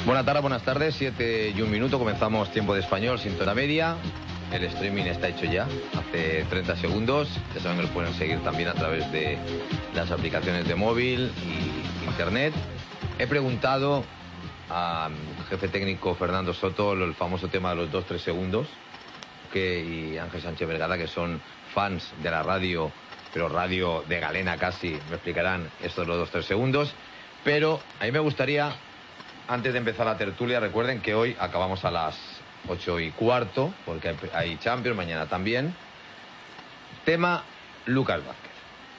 Buenas tardes, 7:01, comenzamos Tiempo de Español, sintonía media. El streaming está hecho ya, hace 30 segundos. Ya saben que lo pueden seguir también a través de las aplicaciones de móvil y internet. He preguntado al jefe técnico Fernando Soto el famoso tema de los 2-3 segundos, y Ángel Sánchez Vergara, que son fans de la radio, pero radio de galena casi, me explicarán esto de los 2-3 segundos. Pero a mí me gustaría, antes de empezar la tertulia, recuerden que hoy acabamos a las 8:15, porque hay Champions, mañana también. Tema Lucas Vázquez.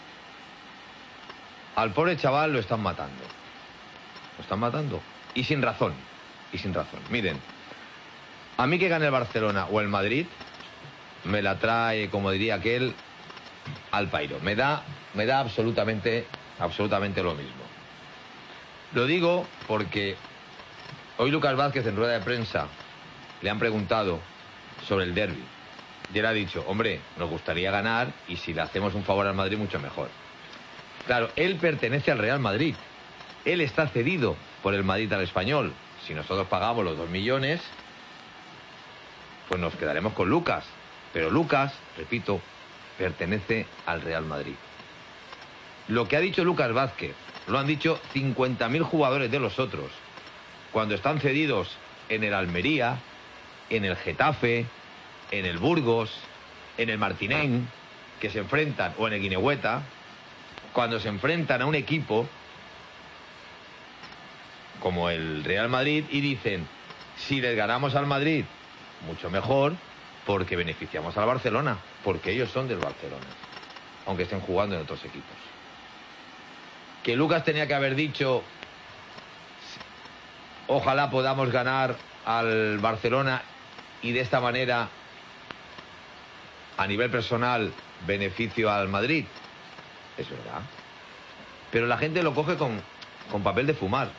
Al pobre chaval lo están matando. Lo están matando. Y sin razón. Miren, a mí que gane el Barcelona o el Madrid, me la trae, como diría aquel, al pairo. Me da absolutamente lo mismo. Lo digo porque hoy Lucas Vázquez, en rueda de prensa, le han preguntado sobre el derbi. Y él ha dicho, hombre, nos gustaría ganar, y si le hacemos un favor al Madrid, mucho mejor. Claro, él pertenece al Real Madrid. Él está cedido por el Madrid al Español. Si nosotros pagamos los 2 millones, pues nos quedaremos con Lucas. Pero Lucas, repito, pertenece al Real Madrid. Lo que ha dicho Lucas Vázquez lo han dicho 50.000 jugadores de los otros, cuando están cedidos en el Almería, en el Getafe, en el Burgos, en el Martinén, que se enfrentan, o en el Guinehueta, cuando se enfrentan a un equipo como el Real Madrid y dicen, si les ganamos al Madrid, mucho mejor, porque beneficiamos al Barcelona, porque ellos son del Barcelona, aunque estén jugando en otros equipos. Que Lucas tenía que haber dicho, ojalá podamos ganar al Barcelona y de esta manera, a nivel personal, beneficio al Madrid. Es verdad. Pero la gente lo coge con papel de fumar.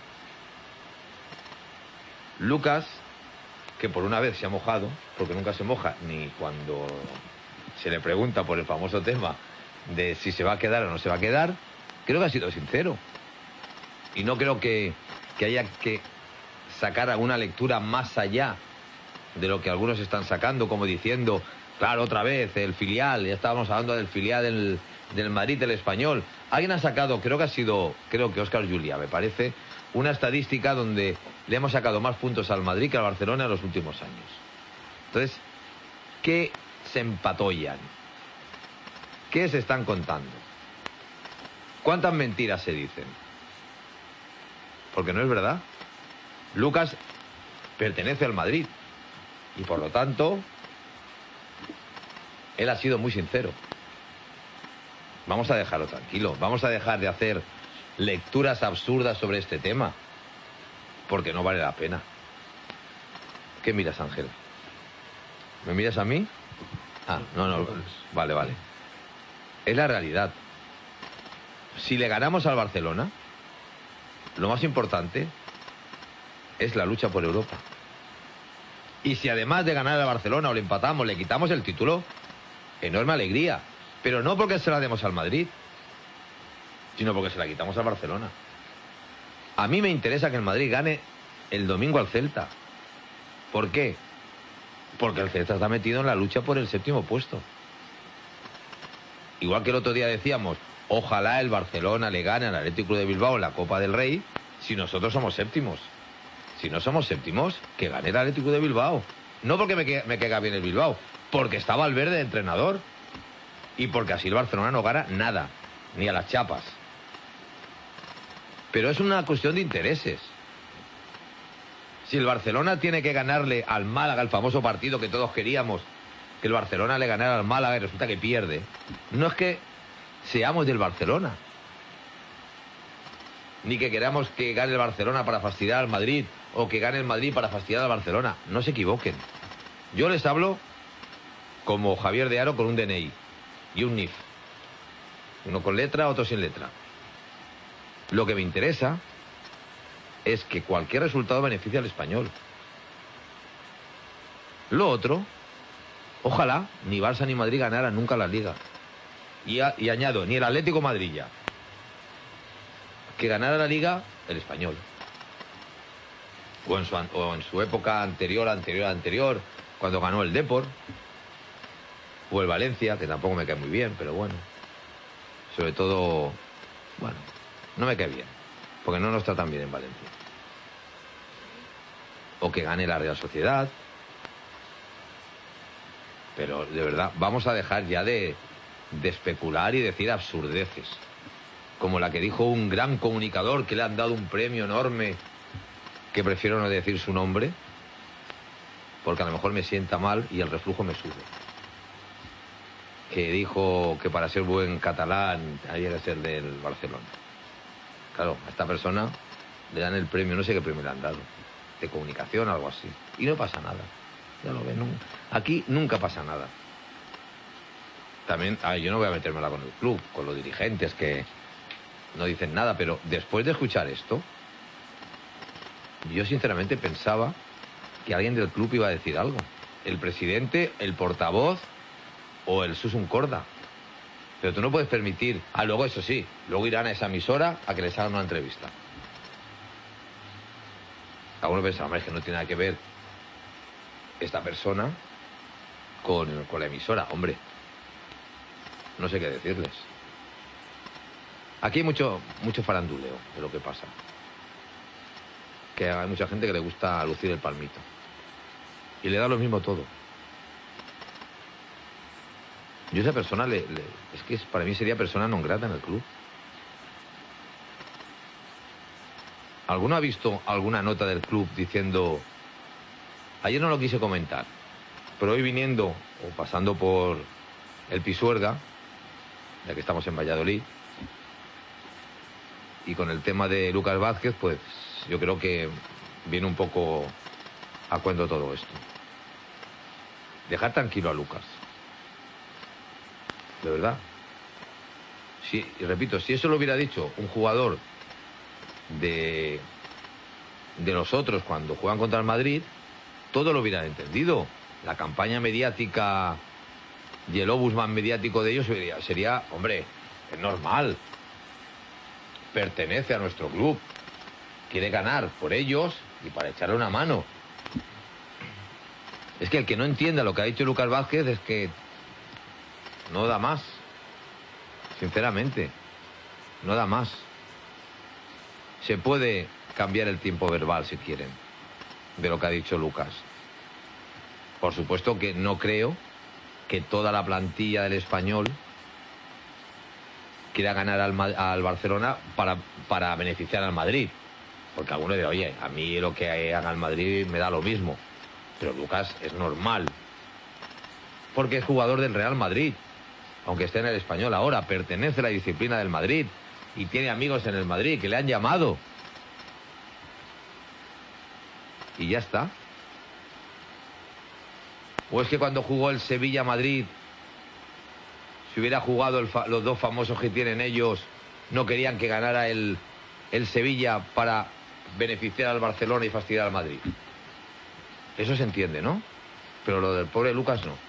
Lucas, que por una vez se ha mojado, porque nunca se moja ni cuando se le pregunta por el famoso tema de si se va a quedar o no se va a quedar, creo que ha sido sincero. Y no creo que haya que sacar alguna lectura más allá de lo que algunos están sacando, como diciendo, claro, otra vez, el filial, ya estábamos hablando del filial del Madrid, del Español. Alguien ha sacado, creo que Óscar Julia, me parece, una estadística donde le hemos sacado más puntos al Madrid que al Barcelona en los últimos años. Entonces, ¿qué se empatollan? ¿Qué se están contando? ¿Cuántas mentiras se dicen? Porque no es verdad. Lucas pertenece al Madrid y por lo tanto él ha sido muy sincero. Vamos a dejarlo tranquilo, vamos a dejar de hacer lecturas absurdas sobre este tema, porque no vale la pena. ¿Qué miras, Ángel? ¿Me miras a mí? Ah, no, vale. Es la realidad. Si le ganamos al Barcelona, lo más importante es la lucha por Europa. Y si además de ganar al Barcelona o le empatamos, le quitamos el título, enorme alegría. Pero no porque se la demos al Madrid, sino porque se la quitamos al Barcelona. A mí me interesa que el Madrid gane el domingo al Celta. ¿Por qué? Porque el Celta está metido en la lucha por el 7º puesto. Igual que el otro día decíamos, ojalá el Barcelona le gane al Atlético de Bilbao en la Copa del Rey, si nosotros somos séptimos. Si no somos séptimos, que gane el Atlético de Bilbao. No porque me caiga bien el Bilbao, porque está Valverde de entrenador. Y porque así el Barcelona no gana nada, ni a las chapas. Pero es una cuestión de intereses. Si el Barcelona tiene que ganarle al Málaga, el famoso partido que todos queríamos, que el Barcelona le ganara al Málaga y resulta que pierde, no es que seamos del Barcelona, ni que queramos que gane el Barcelona para fastidiar al Madrid, o que gane el Madrid para fastidiar al Barcelona. No se equivoquen. Yo les hablo como Javier de Haro con un DNI y un NIF. Uno con letra, otro sin letra. Lo que me interesa es que cualquier resultado beneficie al Español. Lo otro, ojalá ni Barça ni Madrid ganaran nunca la Liga. Y añado, ni el Atlético Madrid ya. Que ganara la Liga el Español. o en su época anterior, cuando ganó el Depor, o el Valencia, que tampoco me cae muy bien, pero bueno. Sobre todo, bueno, no me cae bien, porque no nos tratan bien en Valencia. O que gane la Real Sociedad. Pero, de verdad, vamos a dejar ya de especular y decir absurdeces. Como la que dijo un gran comunicador que le han dado un premio enorme, que prefiero no decir su nombre, porque a lo mejor me sienta mal y el reflujo me sube. Que dijo que para ser buen catalán había que ser del Barcelona. Claro, a esta persona le dan el premio, no sé qué premio le han dado, de comunicación o algo así. Y no pasa nada. Ya lo ven, aquí nunca pasa nada. También, yo no voy a metérmela con el club, con los dirigentes que no dicen nada, pero después de escuchar esto, yo sinceramente pensaba que alguien del club iba a decir algo. El presidente, el portavoz o el Susun Corda. Pero tú no puedes permitir... luego eso sí, luego irán a esa emisora a que les hagan una entrevista. Algunos pensan, hombre, es que no tiene nada que ver esta persona con la emisora. Hombre, no sé qué decirles. Aquí hay mucho faranduleo de lo que pasa. Que hay mucha gente que le gusta lucir el palmito. Y le da lo mismo todo. Yo a esa persona es que para mí sería persona non grata en el club. ¿Alguno ha visto alguna nota del club diciendo... Ayer no lo quise comentar, pero hoy viniendo o pasando por el Pisuerga, ya que estamos en Valladolid, y con el tema de Lucas Vázquez, pues yo creo que viene un poco a cuento todo esto. Dejar tranquilo a Lucas. De verdad. Y repito, si eso lo hubiera dicho un jugador de los otros cuando juegan contra el Madrid, todo lo hubieran entendido. La campaña mediática y el obusman mediático de ellos sería, hombre, es normal. Pertenece a nuestro club. Quiere ganar por ellos y para echarle una mano. Es que el que no entienda lo que ha dicho Lucas Vázquez es que no da más. Sinceramente, no da más. Se puede cambiar el tiempo verbal si quieren, de lo que ha dicho Lucas. Por supuesto que no creo que toda la plantilla del Español quiera ganar al Barcelona para beneficiar al Madrid. Porque alguno dirá, oye, a mí lo que haga el Madrid me da lo mismo. Pero Lucas es normal. Porque es jugador del Real Madrid. Aunque esté en el Español ahora, pertenece a la disciplina del Madrid. Y tiene amigos en el Madrid que le han llamado. Y ya está. ¿O es que cuando jugó el Sevilla-Madrid, si hubiera jugado los dos famosos que tienen ellos, no querían que ganara el Sevilla para beneficiar al Barcelona y fastidiar al Madrid? Eso se entiende, ¿no? Pero lo del pobre Lucas no.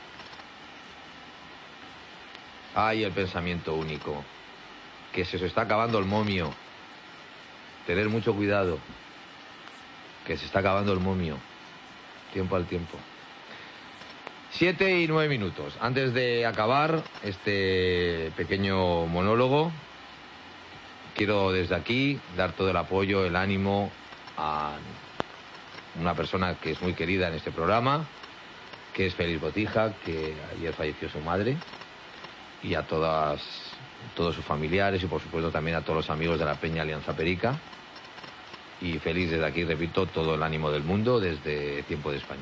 Ay, el pensamiento único. Que se está acabando el momio. Tener mucho cuidado. Que se está acabando el momio. Tiempo al tiempo. 7 y 9 minutos. Antes de acabar este pequeño monólogo, quiero desde aquí dar todo el apoyo, el ánimo a una persona que es muy querida en este programa, que es Félix Botija, que ayer falleció su madre, y a todos sus familiares y por supuesto también a todos los amigos de la Peña Alianza Perica. Y Félix, desde aquí, repito, todo el ánimo del mundo desde Tiempo de Español.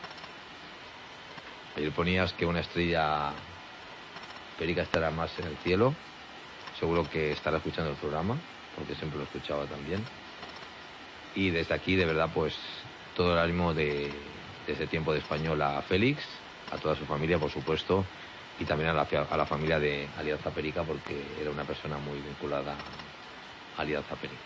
Ayer ponías que una estrella Perica estará más en el cielo. Seguro que estará escuchando el programa, porque siempre lo escuchaba también. Y desde aquí, de verdad, pues todo el ánimo desde Tiempo de Español a Félix, a toda su familia, por supuesto, y también a la familia de Alianza Perica, porque era una persona muy vinculada a Alianza Perica.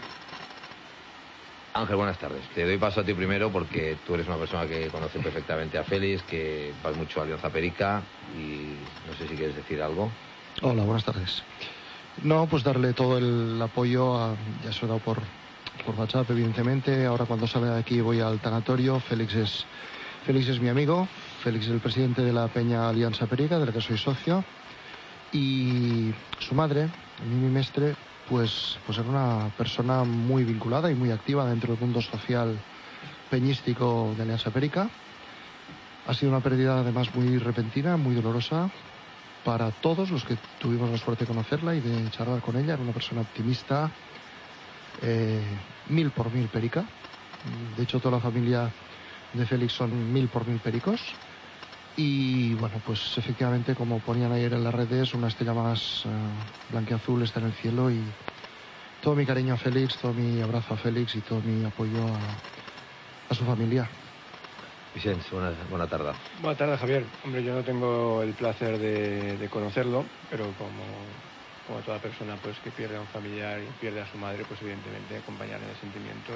Ángel, buenas tardes. Te doy paso a ti primero porque tú eres una persona que conoce perfectamente a Félix, que vas mucho a Alianza Perica y no sé si quieres decir algo. Hola, buenas tardes. No, pues darle todo el apoyo, ya se lo he dado por WhatsApp, evidentemente. Ahora cuando salga de aquí voy al tanatorio. Félix es mi amigo. Félix es el presidente de la Peña Alianza Perica, de la que soy socio. Y su madre, Mimi Mestre, pues era una persona muy vinculada y muy activa dentro del mundo social peñístico de Alianza Perica. Ha sido una pérdida además muy repentina, muy dolorosa para todos los que tuvimos la suerte de conocerla y de charlar con ella. Era una persona optimista, 1000 por 1000 perica. De hecho, toda la familia de Félix son 1000 por 1000 pericos. Y bueno, pues efectivamente, como ponían ayer en las redes, una estrella más blanqueazul está en el cielo. Y todo mi cariño a Félix, todo mi abrazo a Félix y todo mi apoyo a su familia. Vicente, buena tarde. Buenas tardes, Javier. Hombre, yo no tengo el placer de conocerlo, pero como toda persona pues que pierde a un familiar y pierde a su madre, pues evidentemente acompañar en el sentimiento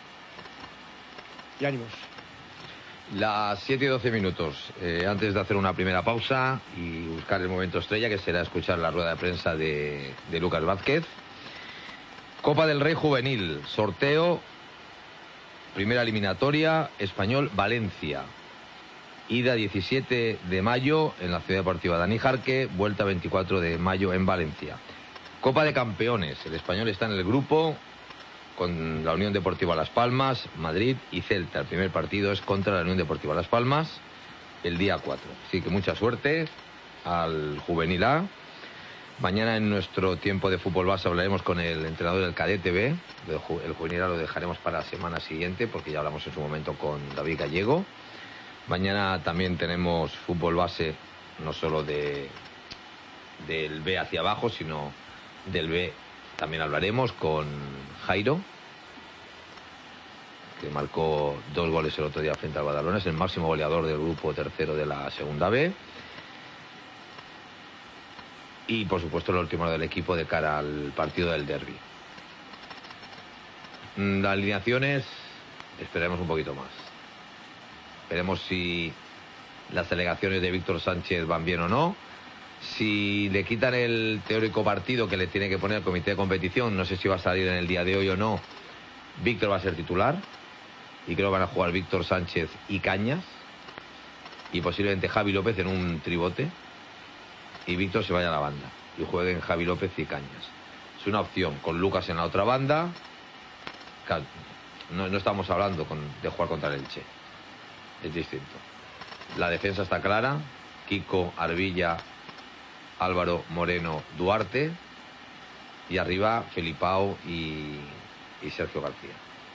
y ánimos. Las 7:12. Antes de hacer una primera pausa y buscar el momento estrella, que será escuchar la rueda de prensa de Lucas Vázquez. Copa del Rey Juvenil, sorteo, primera eliminatoria, Español Valencia. Ida 17 de mayo en la Ciudad Deportiva Dani Jarque, vuelta 24 de mayo en Valencia. Copa de Campeones, el Español está en el grupo con la Unión Deportiva Las Palmas, Madrid y Celta. El primer partido es contra la Unión Deportiva Las Palmas el día 4. Así que mucha suerte al Juvenil A. Mañana en nuestro tiempo de fútbol base hablaremos con el entrenador del Cadete B. El Juvenil A lo dejaremos para la semana siguiente porque ya hablamos en su momento con David Gallego. Mañana también tenemos fútbol base, no solo del B hacia abajo, sino del B. También hablaremos con Jairo, que marcó 2 goles el otro día frente al Badalona. Es el máximo goleador del grupo tercero de la segunda B. Y, por supuesto, el último del equipo de cara al partido del derbi. Las alineaciones, esperemos un poquito más. Veremos si las delegaciones de Víctor Sánchez van bien o no. Si le quitan el teórico partido que le tiene que poner el comité de competición, no sé si va a salir en el día de hoy o no, Víctor va a ser titular. Y creo que van a jugar Víctor Sánchez y Cañas. Y posiblemente Javi López en un tribote. Y Víctor se vaya a la banda y jueguen Javi López y Cañas. Es una opción, con Lucas en la otra banda. No estamos hablando de jugar contra el Elche. Es distinto. La defensa está clara. Kiko, Arbilla, Álvaro, Moreno, Duarte. Y arriba Felipao y Sergio García.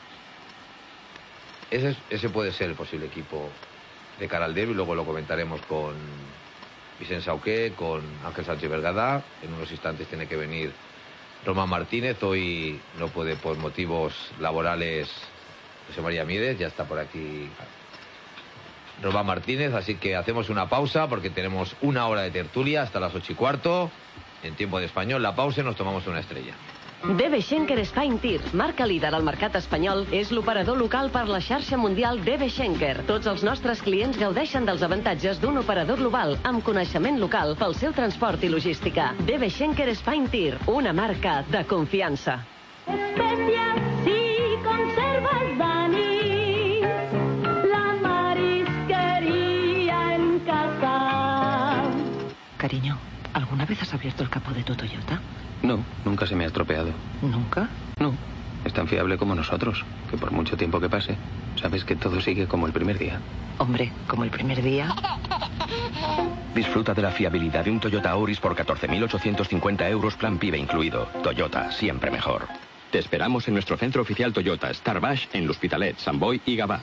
Ese puede ser el posible equipo de cara al derbi. Luego lo comentaremos con Vicente Sauqué, con Ángel Sánchez Vergada. En unos instantes tiene que venir Román Martínez. Hoy no puede por motivos laborales José María Miedes. Ya está por aquí Román Martínez. Así que hacemos una pausa porque tenemos 1 hora de tertulia hasta las 8:15. En tiempo de español, la pausa y nos tomamos una estrella. DB Schenker Spine Tir, marca líder al mercat espanyol, és l'operador local per la xarxa mundial DB Schenker. Tots els nostres clients gaudeixen dels avantatges d'un operador global amb coneixement local pel seu transport i logística. DB Schenker Spine Tir, una marca de confiança. Especias si conservas Dani, la marisquería en casa. Cariño, ¿alguna vez has abierto el capó de tu Toyota? No, nunca se me ha estropeado. ¿Nunca? No, es tan fiable como nosotros, que por mucho tiempo que pase, sabes que todo sigue como el primer día. Hombre, como el primer día. Disfruta de la fiabilidad de un Toyota Auris por 14.850 euros, plan PIB incluido. Toyota, siempre mejor. Te esperamos en nuestro centro oficial Toyota, Star Baix, en l'Hospitalet, Sant Boi y Gavà.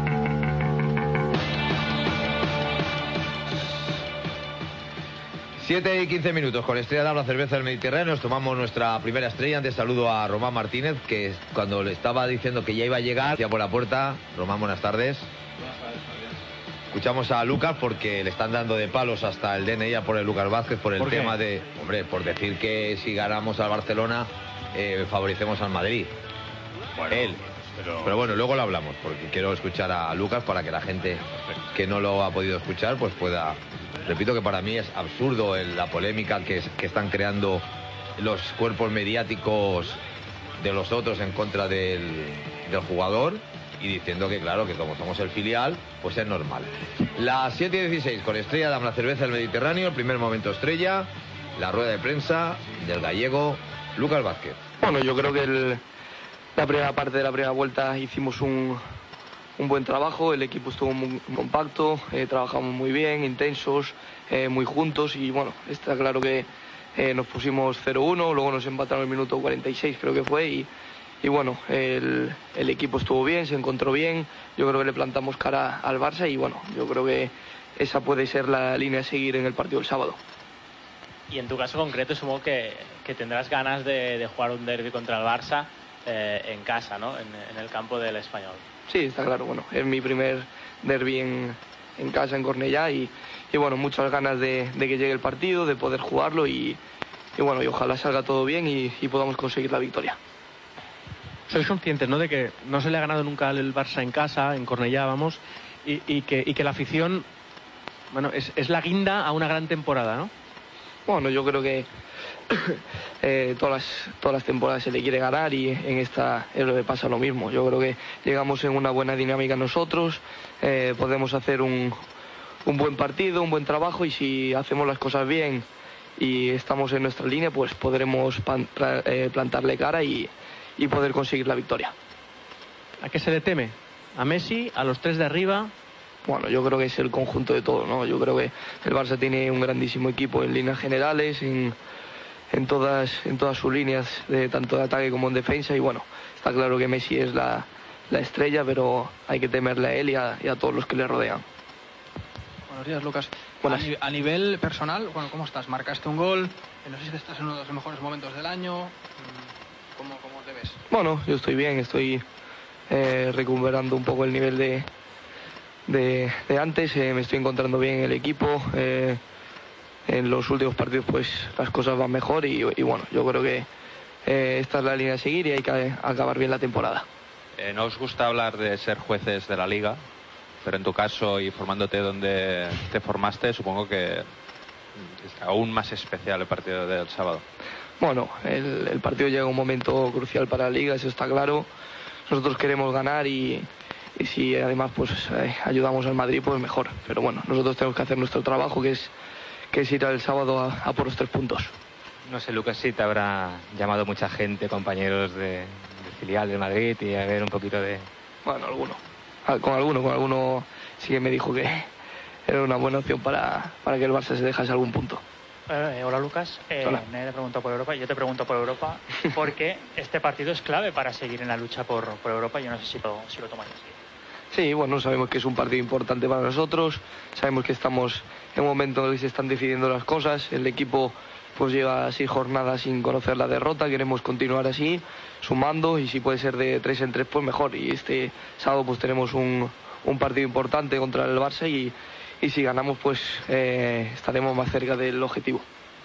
7:15. Con Estrella Damm, la cerveza del Mediterráneo, nos tomamos nuestra primera estrella. Antes saludo a Román Martínez, que cuando le estaba diciendo que ya iba a llegar, ya por la puerta. Román, buenas tardes. Buenas tardes, Javier. Escuchamos a Lucas porque le están dando de palos hasta el DNI por el Lucas Vázquez, por el tema de, hombre, por decir que si ganamos al Barcelona, favorecemos al Madrid. Bueno, él. Pero bueno, luego lo hablamos, porque quiero escuchar a Lucas para que la gente que no lo ha podido escuchar pues pueda. Repito que para mí es absurdo la polémica que están creando los cuerpos mediáticos de los otros en contra del jugador y diciendo que, claro, que como somos el filial, pues es normal. Las 7:16 con Estrella damos la cerveza del Mediterráneo, el primer momento Estrella, la rueda de prensa del gallego Lucas Vázquez. Bueno, yo creo que la primera parte de la primera vuelta hicimos un buen trabajo, el equipo estuvo muy compacto, trabajamos muy bien, intensos, muy juntos y bueno, está claro que nos pusimos 0-1, luego nos empataron el minuto 46 creo que fue y bueno, el equipo estuvo bien, se encontró bien, yo creo que le plantamos cara al Barça y bueno, yo creo que esa puede ser la línea a seguir en el partido del sábado. Y en tu caso concreto supongo que tendrás ganas de jugar un derbi contra el Barça en casa, ¿no? En el campo del Español. Sí, está claro, bueno, es mi primer derbi en casa en Cornellá y bueno, muchas ganas de que llegue el partido, de poder jugarlo y bueno, y ojalá salga todo bien y podamos conseguir la victoria. Sois conscientes, ¿no?, de que no se le ha ganado nunca el Barça en casa, en Cornellá, vamos, y que la afición, bueno, es la guinda a una gran temporada, ¿no? Bueno, yo creo que todas las temporadas se le quiere ganar y en esta es lo que pasa lo mismo. Yo creo que llegamos en una buena dinámica nosotros, podemos hacer un buen partido, un buen trabajo y si hacemos las cosas bien y estamos en nuestra línea, pues podremos plantarle cara y poder conseguir la victoria. ¿A qué se le teme? ¿A Messi? ¿A los tres de arriba? Bueno, yo creo que es el conjunto de todo, ¿no? Yo creo que el Barça tiene un grandísimo equipo en líneas generales, en todas sus líneas, tanto de ataque como en defensa. Y bueno, está claro que Messi es la estrella, pero hay que temerle a él y a todos los que le rodean. Buenos días, Lucas. Buenas. A nivel personal, bueno, ¿cómo estás? Marcaste un gol, no sé si estás en uno de los mejores momentos del año. ¿Cómo te ves? Bueno, yo estoy bien, estoy recuperando un poco el nivel de antes, me estoy encontrando bien en el equipo, en los últimos partidos pues las cosas van mejor y bueno, yo creo que esta es la línea a seguir y hay que acabar bien la temporada. No os gusta hablar de ser jueces de la Liga, pero en tu caso y formándote donde te formaste, supongo que es aún más especial el partido del sábado. Bueno, el partido llega a un momento crucial para la Liga, eso está claro. Nosotros queremos ganar y si además pues ayudamos al Madrid, pues mejor. Pero bueno, nosotros tenemos que hacer nuestro trabajo, que es ir el sábado a por los 3 puntos. No sé, Lucas, si te habrá llamado mucha gente, compañeros de filial de Madrid y a ver un poquito de... Bueno, con alguno sí que me dijo que era una buena opción para que el Barça se dejase algún punto. Hola Lucas, Hola. Nadie te preguntó por Europa, yo te pregunto por Europa porque este partido es clave para seguir en la lucha por Europa. Yo no sé si lo tomáis así. Sí, bueno, sabemos que es un partido importante para nosotros, sabemos que estamos en un momento en el que se están decidiendo las cosas, el equipo pues lleva 6 jornadas sin conocer la derrota, queremos continuar así, sumando y si puede ser de 3 en 3 pues mejor y este sábado pues tenemos un partido importante contra el Barça y si ganamos pues estaremos más cerca del objetivo.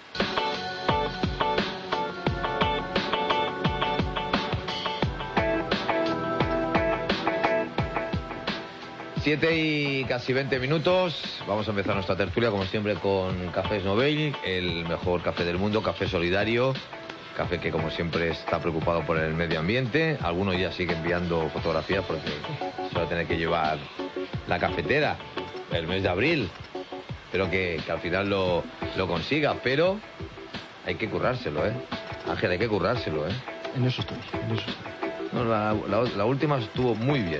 Siete y casi 20 minutos. Vamos a empezar nuestra tertulia, como siempre, con Cafés Novell, el mejor café del mundo, café solidario, café que, como siempre, está preocupado por el medio ambiente. Algunos ya siguen enviando fotografías porque se va a tener que llevar la cafetera el mes de abril. Espero que al final lo consiga, pero hay que currárselo, ¿eh? Ángel, hay que currárselo, ¿eh? En eso estoy. No, la última estuvo muy bien.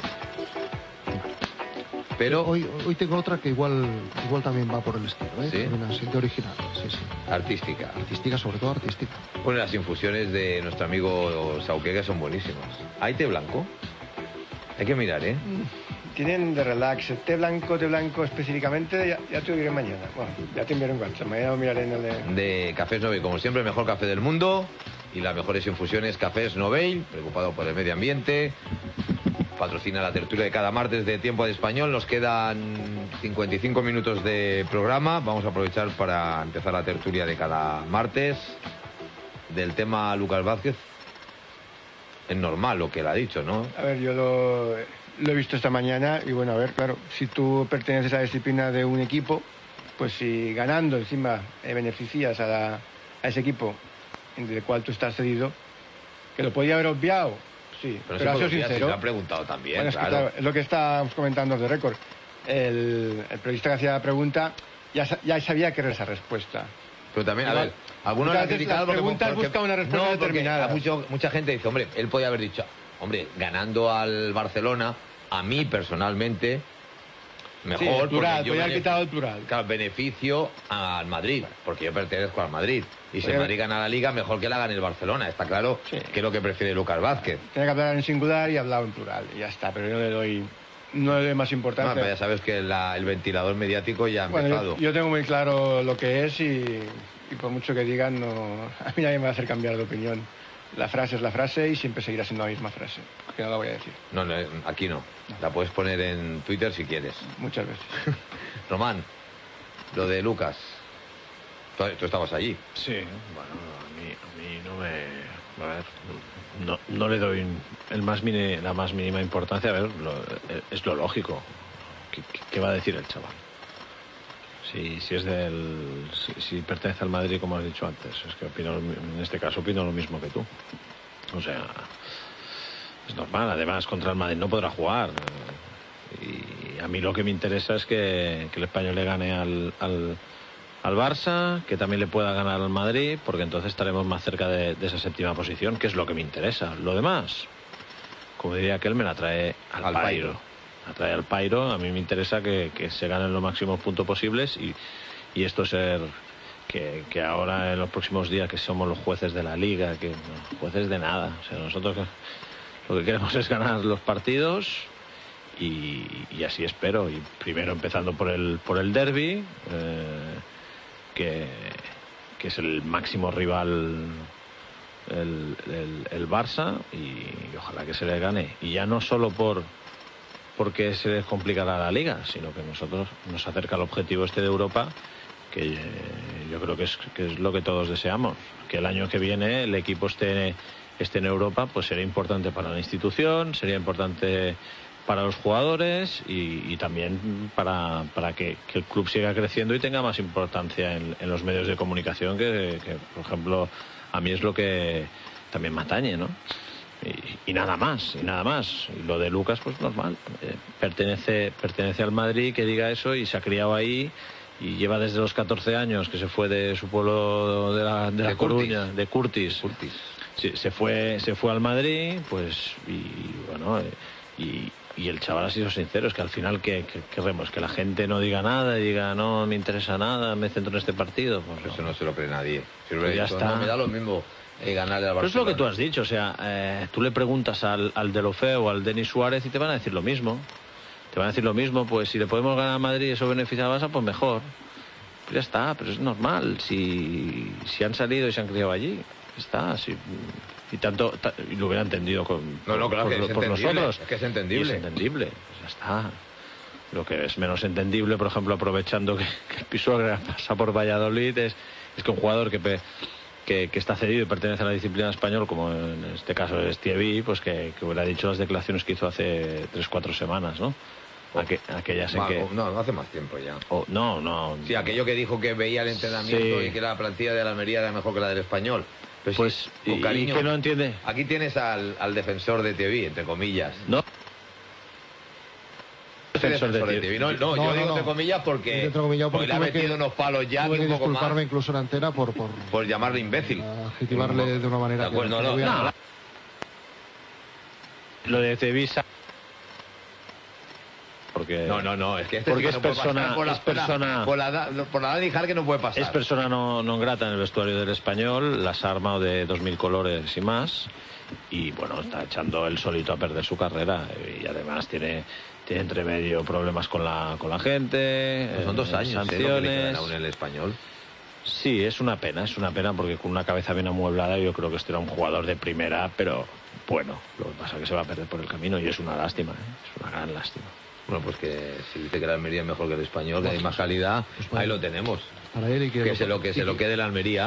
Pero hoy tengo otra que igual también va por el estilo, ¿eh? ¿Sí? Una siguiente original, sí. Artística. Artística, sobre todo artística. Bueno, las infusiones de nuestro amigo Sauquega son buenísimas. ¿Hay té blanco? Hay que mirar, ¿eh? Tienen de relax. Té blanco específicamente, ya te lo diré mañana. Bueno, ya te enviaré un WhatsApp. Mañana lo miraré en el de Cafés Novell, como siempre, el mejor café del mundo y las mejores infusiones Cafés Novell, preocupado por el medio ambiente. Patrocina la tertulia de cada martes de Tiempo de Español. Nos quedan 55 minutos de programa. Vamos a aprovechar para empezar la tertulia de cada martes. Del tema Lucas Vázquez, es normal lo que él ha dicho, ¿no? A ver, yo lo he visto esta mañana y bueno, a ver, claro, si tú perteneces a la disciplina de un equipo, pues si ganando encima beneficias a ese equipo en el cual tú estás cedido, ¿Que lo podía haber obviado? Sí, pero ha sido sincero. Se ha preguntado también, bueno, claro. Es lo que estábamos comentando de récord. El periodista que hacía la pregunta ya sabía que era esa respuesta. Pero también, a ver, algunos han criticado porque... preguntas buscan una respuesta determinada. Mucha gente dice, hombre, él podía haber dicho, hombre, ganando al Barcelona, a mí personalmente, mejor... Sí, el plural, porque yo podía haber quitado el plural. Claro, beneficio al Madrid, porque yo pertenezco al Madrid. Y si el Madrid gana la Liga, mejor que la gane el Barcelona. Está claro que es lo que prefiere Lucas Vázquez. Tiene que hablar en singular y hablado en plural, y ya está, pero yo no le doy más importancia. Pero ya sabes que el ventilador mediático ya ha empezado. Yo tengo muy claro lo que es y por mucho que digan, a mí nadie me va a hacer cambiar de opinión. La frase es la frase y siempre seguirá siendo la misma frase, que no la voy a decir. No, aquí no. La puedes poner en Twitter si quieres. Muchas veces. Román, lo de Lucas. Tú estabas allí. Sí, bueno, a mí no me... A ver, no le doy la más mínima importancia. A ver, es lo lógico. ¿Qué va a decir el chaval? Si pertenece al Madrid, como has dicho antes, es que en este caso opino lo mismo que tú. O sea, es normal. Además, contra el Madrid no podrá jugar. Y a mí lo que me interesa es que el Español le gane al Barça, que también le pueda ganar al Madrid, porque entonces estaremos más cerca de esa séptima posición, que es lo que me interesa. Lo demás, como diría aquel, me la trae al pairo. La trae al pairo. A mí me interesa que se ganen los máximos puntos posibles y esto ser que ahora en los próximos días que somos los jueces de la Liga, que no, jueces de nada. O sea, nosotros lo que queremos es ganar los partidos y así espero. Y primero empezando por el derbi, que es el máximo rival el Barça y ojalá que se le gane. Y ya no solo porque se les complicará la Liga, sino que nosotros nos acerca al objetivo de Europa, que yo creo que es lo que todos deseamos, que el año que viene el equipo esté en Europa. Pues sería importante para la institución, sería importante para los jugadores y también para que el club siga creciendo y tenga más importancia en los medios de comunicación, que por ejemplo a mí es lo que también me atañe, ¿no? Y nada más. Y lo de Lucas, pues normal. Pertenece al Madrid, que diga eso, y se ha criado ahí y lleva desde los 14 años que se fue de su pueblo de La Coruña, de Curtis. Sí, se fue al Madrid, pues, y bueno, y el chaval ha sido sincero. Es que al final que queremos que la gente no diga nada y diga no me interesa nada, me centro en este partido. Pues eso no se lo cree nadie. Si pues ya está. No, me da lo mismo ganarle al Barcelona. Pero es lo que tú has dicho, o sea, tú le preguntas al Deulofeu o al Denis Suárez y te van a decir lo mismo. Pues si le podemos ganar a Madrid y eso beneficia al Barça, pues mejor. Pues ya está, pero es normal. Si han salido y se han criado allí, está. Y tanto y lo hubiera entendido por nosotros. Es que es entendible. Y es entendible, pues ya está. Lo que es menos entendible, por ejemplo, aprovechando que el Pisuerga pasa por Valladolid, es que un jugador que está cedido y pertenece a la disciplina española, como en este caso es Thierry, pues que hubiera dicho las declaraciones que hizo hace 3-4 semanas, ¿no? Aquellas en que... No, hace más tiempo ya. No. Sí, aquello que dijo que veía el entrenamiento y que la plantilla de la Almería era mejor que la del Español. Pues con cariño, ¿y que no entiende? Aquí tienes al defensor de Thierry, entre comillas. No. Defensor de Thierry. No, yo digo entre comillas porque le ha metido unos palos ya tuve que un que poco más. disculparme incluso en antena por llamarle imbécil. Adjetivarle de una manera que no. Lo de Tevisa. Porque no, es que porque es persona por la edad de Ijar que no puede pasar. Es persona no grata en el vestuario del Español, las ha armado de 2000 colores y más, y bueno, está echando él solito a perder su carrera, y además tiene entre medio problemas con la gente. Pues son 2 años sanciones. En el Español. Sí, es una pena porque con una cabeza bien amueblada yo creo que este era un jugador de primera, pero bueno, lo que pasa es que se va a perder por el camino y es una lástima, es una gran lástima. Bueno, pues que si dice que la Almería es mejor que el Español, que hay más calidad, pues ahí lo tenemos. Para él y que se lo quede la Almería.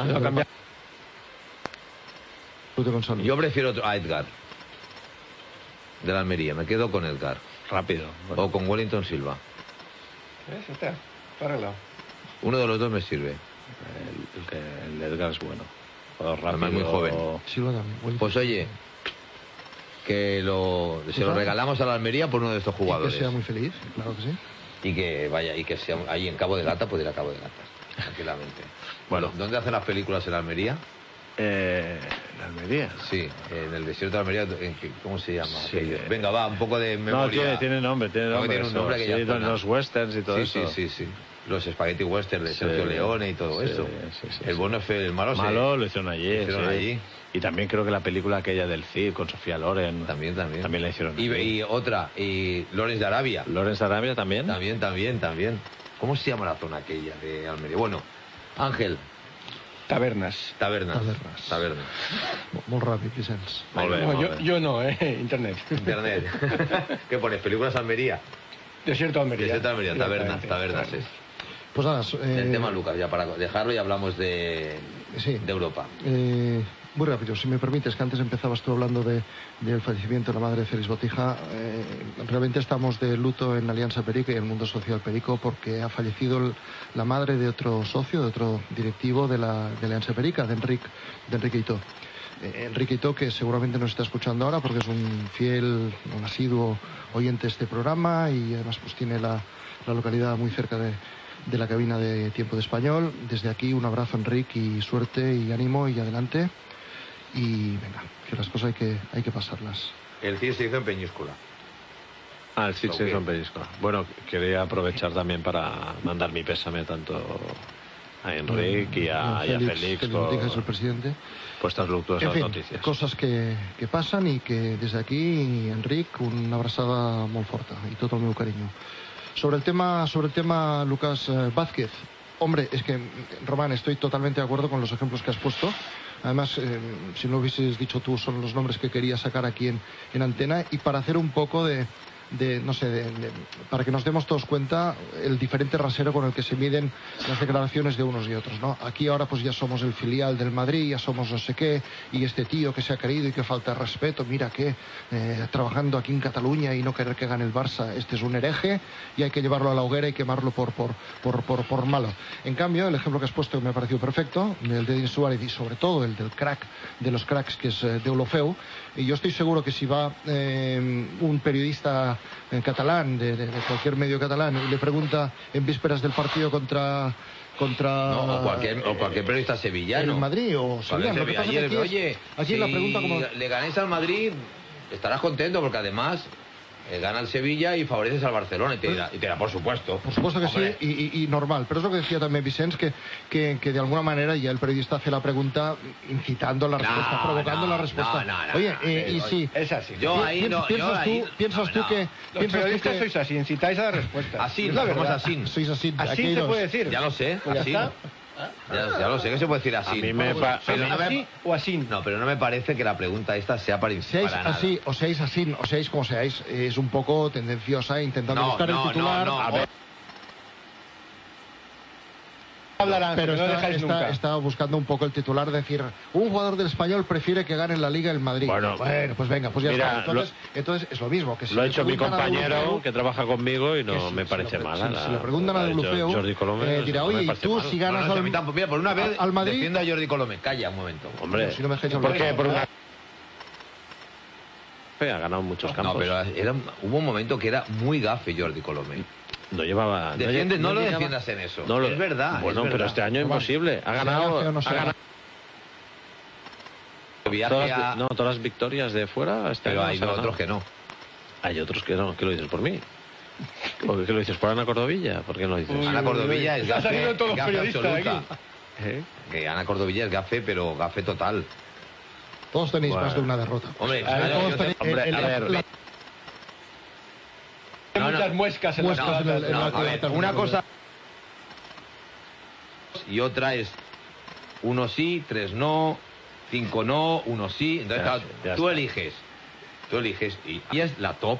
Yo prefiero a Edgar de la Almería, me quedo con Edgar. Rápido. Bueno. O con Wellington Silva. Está arreglado. Uno de los dos me sirve. El Edgar es bueno. Jugador rápido. Además muy joven. Silva también. Pues oye, que se lo regalamos a la Almería por uno de estos Y jugadores. que sea muy feliz, claro que sí. Y que vaya, y que sea ahí en Cabo de Gata, puede ir a Cabo de Gata, tranquilamente. Bueno. ¿Dónde hacen las películas en Almería? ¿En Almería? Sí, en el desierto de Almería. ¿Cómo se llama? Sí. Venga, va, un poco de memoria. No, tiene nombre. Tiene un nombre que ya sí, suena. los westerns y todo eso. Sí. Los spaghetti western de Sergio Leone y todo eso. Sí, el bueno fue el malo. Malo lo hicieron allí. allí. Y también creo que la película aquella del Cid con Sofía Loren. También la hicieron allí. Y otra, y Lawrence de Arabia. ¿Lawrence de Arabia también? También. ¿Cómo se llama la zona aquella de Almería? Bueno, Ángel. Tabernas. Molt ràpid, Vicenç. Yo no, Internet. ¿Qué pones? ¿Películas Almería? Desierto de Almería. Tabernas es. Pues nada, el tema, Lucas, ya para dejarlo y hablamos de Europa. Muy rápido, si me permites, que antes empezabas tú hablando del fallecimiento de la madre de Félix Botija. Realmente estamos de luto en Alianza Perica y el mundo social Perico porque ha fallecido la madre de otro socio, de otro directivo de Alianza Perica, de Enrique Ito. Enrique Ito, que seguramente nos está escuchando ahora porque es un fiel, un asiduo oyente de este programa y además pues tiene la localidad muy cerca de la cabina de Tiempo de Español. Desde aquí un abrazo, Enrique, y suerte y ánimo y adelante. Y venga, que las cosas hay que pasarlas. El CID se hizo en Peñíscola. El CID se hizo en Peñíscola. Bueno, quería aprovechar también para mandar mi pésame tanto a Enrique y a Félix por el presidente. Por estas luctuosas noticias. Cosas que pasan y que desde aquí, Enrique, una abrazada muy fuerte y todo el meu cariño. Sobre el tema Lucas Vázquez, hombre, es que, Román, estoy totalmente de acuerdo con los ejemplos que has puesto. Además, si no lo hubieses dicho tú, son los nombres que quería sacar aquí en antena. Y para hacer un poco para que nos demos todos cuenta el diferente rasero con el que se miden las declaraciones de unos y otros, ¿no? Aquí ahora pues ya somos el filial del Madrid, ya somos no sé qué, y este tío que se ha querido y que falta de respeto, mira que trabajando aquí en Cataluña y no querer que gane el Barça, este es un hereje y hay que llevarlo a la hoguera y quemarlo por malo. En cambio, el ejemplo que has puesto me ha parecido perfecto, el de Denis Suárez y sobre todo el del crack de los cracks, que es Deulofeu. Y yo estoy seguro que si va un periodista catalán, de cualquier medio catalán, y le pregunta en vísperas del partido contra o cualquier periodista sevillano. En Madrid o sevillano. Lo que pasa es que aquí si la pregunta como le ganéis al Madrid, estarás contento porque además gana el Sevilla y favoreces al Barcelona y te dirá, por supuesto. Por supuesto que hombre. Sí, y normal. Pero es lo que decía también Vicens, que de alguna manera ya el periodista hace la pregunta incitando la respuesta, provocando la respuesta. Oye, y sí. Es así. ¿Piensas tú que los periodistas sois así, incitáis a la respuesta? Así, somos así. Sois así. Así se puede decir. Ya lo sé, pues así. Ya lo sé que se puede decir así. A mí me así o así. No, pero no me parece que la pregunta esta sea para seáis así o seáis así o seáis como seáis, es un poco tendenciosa intentando buscar el titular. A ver. Pero está buscando un poco el titular, decir, un jugador del Español prefiere que gane la Liga el Madrid. Bueno, pues venga, pues ya mira, está. Entonces es lo mismo. Que si lo ha hecho mi compañero que trabaja conmigo y no me parece mal. Si le preguntan a Deulofeu, dirá, oye, ¿y tú si ganas mira, por una vez al Madrid? Defienda a Jordi Colomé. Calla un momento. Hombre, si no me ¿por qué? Por una... Ha ganado muchos campos. No, pero hubo un momento que era muy gafe Jordi Colomé. No llevaba... No lo defiendas en eso. Es verdad. Bueno, pero este año imposible. Ha ganado... todas las victorias de fuera. Pero hay otros que no. Hay otros que no. ¿Qué lo dices por mí? ¿Por qué lo dices por Ana Cordovilla? ¿Por qué no lo dices? Ana Cordovilla es gafe absoluta. Que Ana Cordovilla es gafe, pero gafe total. Todos tenéis más de una derrota. Hombre, a ver... Muchas muescas en la una cosa y otra es 1 sí, 3 no, 5 no, 1 sí. Entonces tú eliges y es la top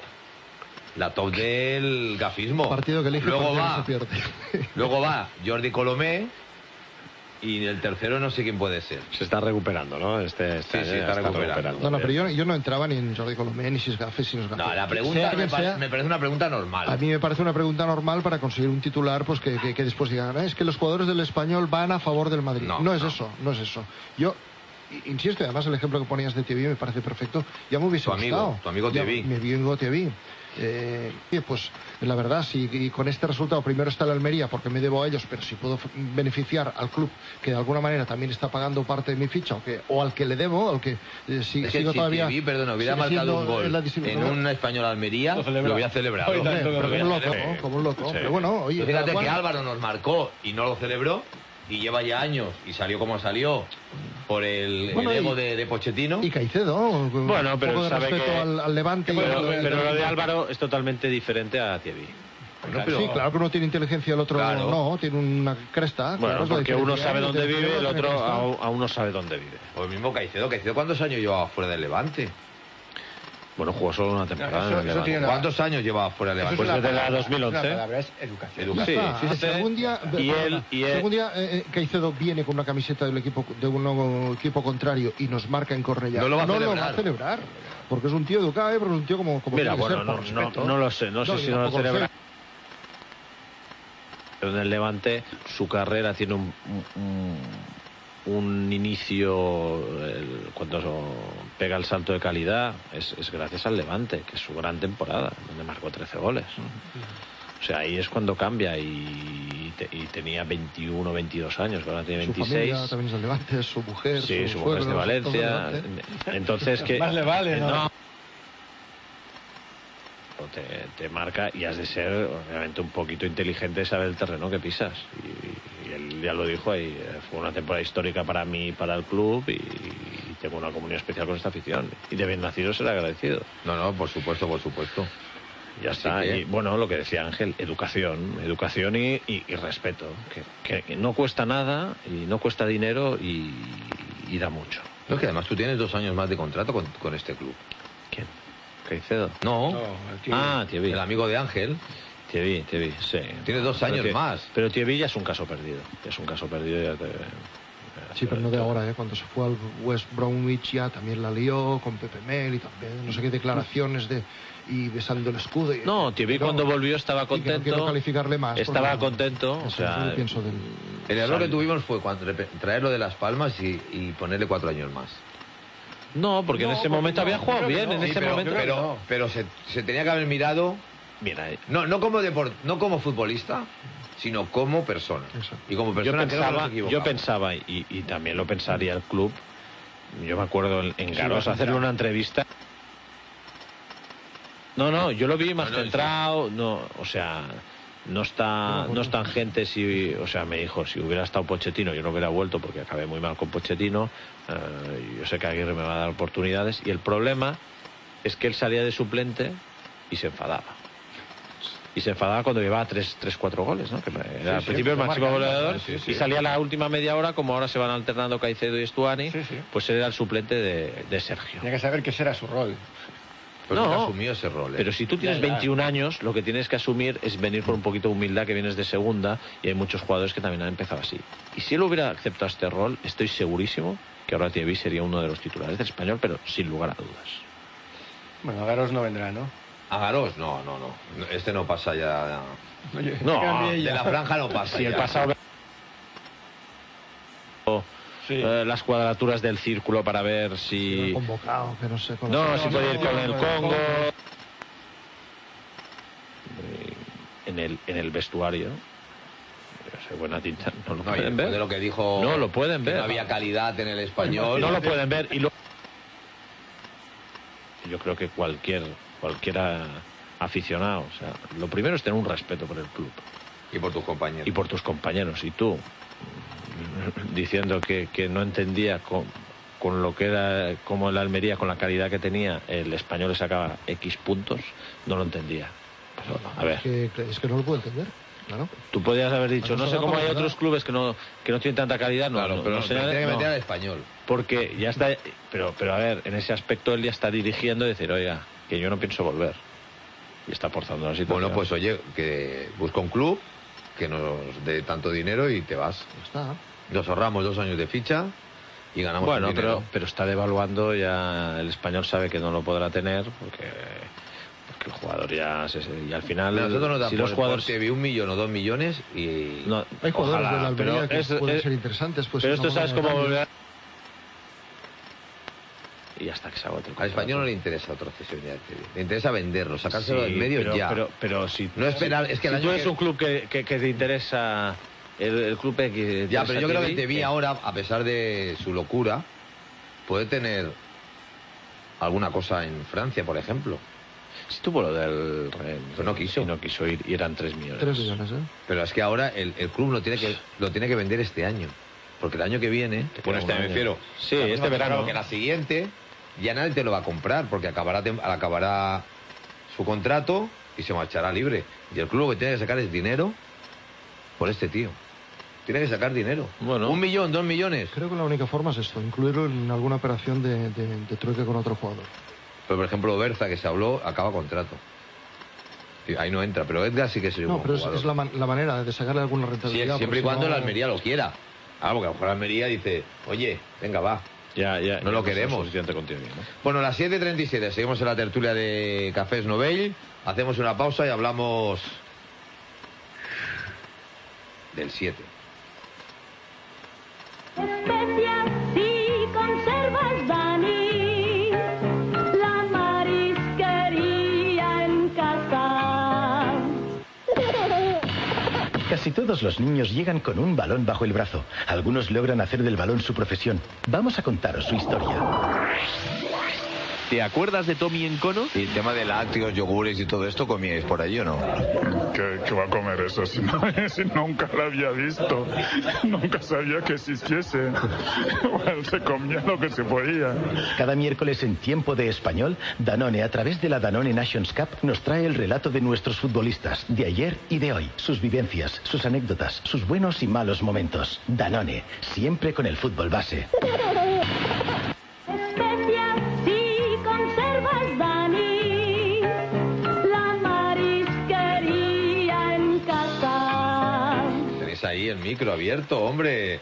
del gafismo. Partido que elige, luego va Jordi Colomé. Y el tercero no sé quién puede ser. Se está recuperando, ¿no? Sí, está recuperando. No, pero yo no entraba ni en Jordi Colomé, ni si es gafe, si no es gafe. No, la pregunta me parece una pregunta normal. A mí me parece una pregunta normal para conseguir un titular pues que después digan, es que los jugadores del Español van a favor del Madrid. No es eso. Yo Insisto, además el ejemplo que ponías de TV me parece perfecto. Ya me hubiese gustado. Tu amigo TV. Mi amigo TV. Pues la verdad, si con este resultado primero está el Almería, porque me debo a ellos, pero si puedo beneficiar al club, que de alguna manera también está pagando parte de mi ficha, o al que le debo, al que sigo todavía... Si hubiera marcado un gol en un Español Almería, lo había celebrado. Como un loco. Pero bueno, oye... Fíjate que Álvaro nos marcó y no lo celebró, y lleva ya años, y salió como salió, por el ego de Pochettino. Y Caicedo, bueno, pero un poco de sabe respeto que... al Levante. Pero lo de Álvaro es totalmente diferente a Thierry. Sí, claro que uno tiene inteligencia, el otro no, tiene una cresta. Bueno, claro, porque uno sabe dónde vive, el otro aún no sabe dónde vive. O el mismo Caicedo. ¿Cuántos años llevaba fuera del Levante? Bueno, jugó solo una temporada. ¿Cuántos años llevaba fuera del Levante? Pues desde la 2011. La palabra es educación. Sí, si algún día Caicedo viene con una camiseta de un equipo contrario y nos marca en Cornellá, no lo va a celebrar. Porque es un tío educado, pero es un tío como mira, bueno, no lo sé. No sé si no lo celebra. Pero en el Levante su carrera tiene un inicio, cuando pega el salto de calidad, es gracias al Levante, que es su gran temporada, donde marcó 13 goles. O sea, ahí es cuando cambia y tenía 21, 22 años, ahora tiene 26. Su familia también es del Levante, su mujer. Sí, su mujer es de Valencia. Entonces, que más le vale, ¿no? Te marca y has de ser obviamente un poquito inteligente, saber el terreno que pisas y él ya lo dijo ahí, fue una temporada histórica para mí, para el club, y tengo una comunión especial con esta afición y de bien nacido será agradecido. No, por supuesto. Ya está. Y bueno, lo que decía Ángel, educación y respeto, que no cuesta nada y no cuesta dinero y da mucho. No, que además tú tienes 2 años más de contrato con este club. ¿Quién? ¿Caicedo? No. Thierry. El amigo de Ángel. Thierry, sí. Tiene 2 años más. Pero Thierry ya es un caso perdido. Sí, pero no de ahora, cuando se fue al West Bromwich ya también la lió con Pepe Mel y también no sé qué declaraciones y besando el escudo. No, Thierry cuando volvió estaba contento. No quiero calificarle más. Estaba contento. O sea, el error que tuvimos fue traerlo de Las Palmas y ponerle 4 años más. No, porque en ese momento había jugado bien, pero se tenía que haber mirado. Mira, no como futbolista, sino como persona. Exacto. Y como persona yo pensaba y también lo pensaría el club. Yo me acuerdo en Garros hacerle una entrevista. No, yo lo vi más centrado, no es tan gente. O sea, me dijo, si hubiera estado Pochettino, yo no hubiera vuelto porque acabé muy mal con Pochettino. Yo sé que Aguirre me va a dar oportunidades. Y el problema es que él salía de suplente y se enfadaba. Y se enfadaba cuando llevaba 3-4 goles, ¿no? Que era al principio el máximo goleador. Y salía la última media hora, como ahora se van alternando Caicedo y Estuani, pues él era el suplente de Sergio. Tiene que saber que ese era su rol. Pues no asumió ese rol. Pero si tú tienes 21 años, lo que tienes que asumir es venir con un poquito de humildad, que vienes de segunda, y hay muchos jugadores que también han empezado así. Y si él hubiera aceptado este rol, estoy segurísimo que ahora Thierry sería uno de los titulares del Español, pero sin lugar a dudas. Bueno, a Garros no vendrá, ¿no? A Garros, no. Este no pasa ya. Oye, de la franja no pasa. Si el pasado las cuadraturas del círculo para ver si... convocado, que no sé... si puede ir con el Congo... En el vestuario... buena tinta, no lo pueden ver. De lo que dijo... No lo pueden ver. No había calidad en el Español. No lo pueden ver. Y yo creo que cualquier aficionado, o sea, lo primero es tener un respeto por el club. Y por tus compañeros. Y tú... diciendo que no entendía con lo que era como el Almería, con la calidad que tenía, el Español le sacaba X puntos, no lo entendía. Pero, a ver. Es que no lo puedo entender. Claro. Tú podías haber dicho, no sé cómo hay otros clubes que no tienen tanta calidad. Pero tiene que meter al Español. Porque ya está, pero a ver, en ese aspecto él ya está dirigiendo y decir, oiga, que yo no pienso volver. Y está forzando la situación. Bueno, pues oye, que busca un club que nos dé tanto dinero y te vas. Ya está. Nos ahorramos 2 años de ficha y ganamos dinero. Pero está devaluando, ya el Español sabe que no lo podrá tener porque el jugador y al final nosotros nos dan si los jugadores TV 1 millón o 2 millones y hay jugadores de la Almería que pueden ser interesantes, pues pero esto sabes cómo volver. y hasta que se agote el Al contrato. Español no le interesa otra cesión ya, le interesa venderlo, sacárselo Sí, del medio ya. Pero si no esperar, es que si el tú año eres un club que te interesa, el club que ya, pero yo creo que te vi ahora, a pesar de su locura, puede tener alguna cosa en Francia, por ejemplo. Si tuvo lo del pues no quiso. No quiso ir y eran 3 millones. 3 millones, Pero es que ahora el club lo tiene que vender este año. Porque el año que viene, bueno, este año me refiero. Sí, la este próxima verano. temporada, que la siguiente ya nadie te lo va a comprar, porque acabará su contrato y se marchará libre. Y el club lo que tiene que sacar es dinero por este tío. Tiene que sacar dinero. Bueno. 1 millón, 2 millones. Creo que la única forma es esto, incluirlo en alguna operación de trueque con otro jugador. Pero, por ejemplo, Berza, que se habló, acaba contrato. Y ahí no entra, pero Edgar sí que sería un No, buen pero jugador. es la manera de sacarle alguna Sí, rentabilidad. siempre y porque si cuando no- la Almería lo quiera. Algo que a lo mejor la Almería dice, oye, venga, va. Ya, No lo queremos. Suficiente contigo, ¿no? Bueno, las 7:37, seguimos en la tertulia de Cafés Novell, hacemos una pausa y hablamos del 7. Especias si conservas, Dani, la marisquería en casa. Casi todos los niños llegan con un balón bajo el brazo. Algunos logran hacer del balón su profesión. Vamos a contaros su historia. ¿Te acuerdas de Tommy en cono? Y el tema de lácteos, yogures y todo esto, ¿comíais por allí o no? ¿Qué va a comer eso? Si nunca lo había visto. Nunca sabía que existiese. Bueno, se comía lo que se podía. Cada miércoles en Tiempo de Español, Danone, a través de la Danone Nations Cup, nos trae el relato de nuestros futbolistas, de ayer y de hoy. Sus vivencias, sus anécdotas, sus buenos y malos momentos. Danone, siempre con el fútbol base. Especias si conservas, Dani, la marisquería en casa. Tenéis ahí el micro abierto, hombre.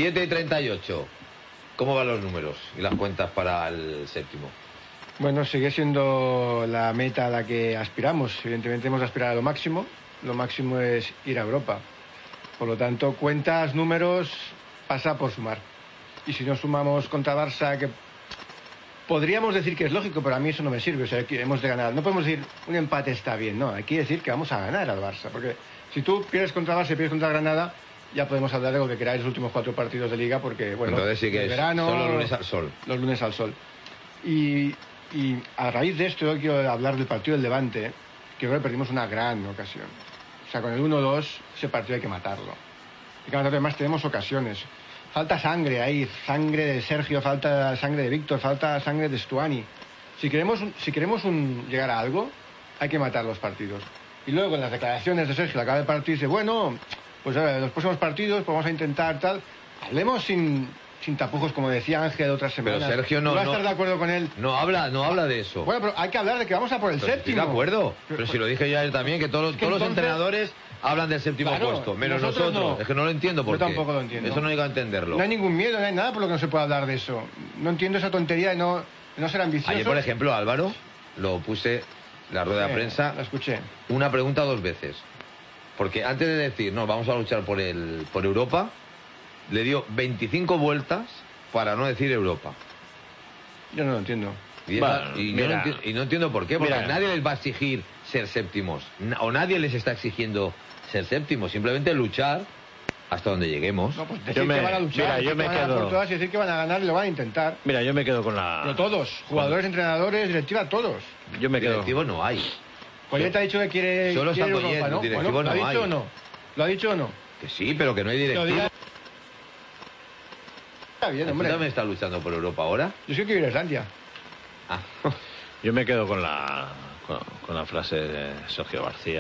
7:38. ¿Cómo van los números y las cuentas para el séptimo? Bueno, sigue siendo la meta a la que aspiramos. Evidentemente hemos de aspirar a lo máximo. Lo máximo es ir a Europa. Por lo tanto, cuentas, números, pasa por sumar. Y si no sumamos contra Barça, que podríamos decir que es lógico, pero a mí eso no me sirve. O sea, que hemos de ganar. No podemos decir un empate está bien, no. Hay que decir que vamos a ganar al Barça. Porque si tú pierdes contra Barça y pierdes contra Granada, ya podemos hablar de lo que queráis los últimos 4 partidos de Liga, porque, bueno, Entonces sí que el es verano, son los lunes al sol. Los lunes al sol. Y a raíz de esto yo quiero hablar del partido del Levante, que creo que perdimos una gran ocasión. O sea, con el 1-2 ese partido hay que matarlo. Hay que matarlo, además tenemos ocasiones. Falta sangre ahí, sangre de Sergio, falta sangre de Víctor, falta sangre de Stuani. Si queremos llegar a algo, hay que matar los partidos. Y luego en las declaraciones de Sergio, al acabar el partido, dice, bueno, pues en los próximos partidos pues vamos a intentar tal. Hablemos sin tapujos, como decía Ángel otras semanas. Pero Sergio no... ¿Tú vas a estar de acuerdo con él? No habla de eso. Bueno, pero hay que hablar de que vamos a por el Pero séptimo. Estoy de acuerdo. Pero si lo dije yo ayer también, que todos los entrenadores hablan del séptimo Claro, puesto, menos nosotros nosotros. no. Es que no lo entiendo por Yo qué. tampoco lo entiendo. Eso no llego a entenderlo. No hay ningún miedo, no hay nada por lo que no se pueda hablar de eso. No entiendo esa tontería de no ser ambicioso. Ayer, por ejemplo, Álvaro, lo puse en la rueda de prensa. La escuché. Una pregunta 2 veces. Porque antes de decir, no, vamos a luchar por Europa, le dio 25 vueltas para no decir Europa. Yo no lo entiendo. Y, no entiendo por qué, porque nadie les va a exigir ser séptimos. O nadie les está exigiendo ser séptimos. Simplemente luchar hasta donde lleguemos. No, pues decir que van a luchar, decir que van a ir por todas y decir que van a ganar y lo van a intentar. Mira, yo me quedo con la... Pero todos, jugadores, entrenadores, directiva, todos. Yo me quedo... Directivos no hay. Poyet ha dicho que quiere Solo está Europa, Poyet, ¿no? directivos Bueno, no ¿lo ha dicho hay. o no? ¿Lo ha dicho o no? Que sí, pero que no hay directivos. Está bien, hombre. ¿Tú también estás luchando por Europa ahora? Yo sí que quiero ir a Islandia. Yo me quedo con la frase de Sergio García.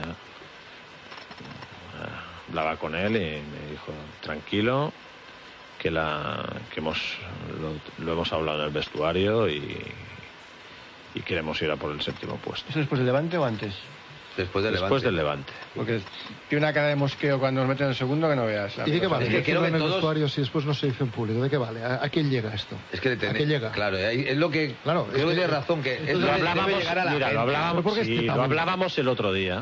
Hablaba con él y me dijo, tranquilo, que lo hemos hablado en el vestuario y queremos ir a por el séptimo puesto. ¿Eso después del Levante o antes? Después del Levante. Porque tiene una cara de mosqueo cuando nos meten en el segundo que no veas. ¿Y de qué vale? Es que quiero que en el todos... vestuario si después no se dice en público? ¿De qué vale? ¿A quién llega esto? Es que ¿A qué llega? Claro, es lo que... Claro, creo que tienes razón, que es lo que debe llegar a la gente. Lo hablábamos el otro día.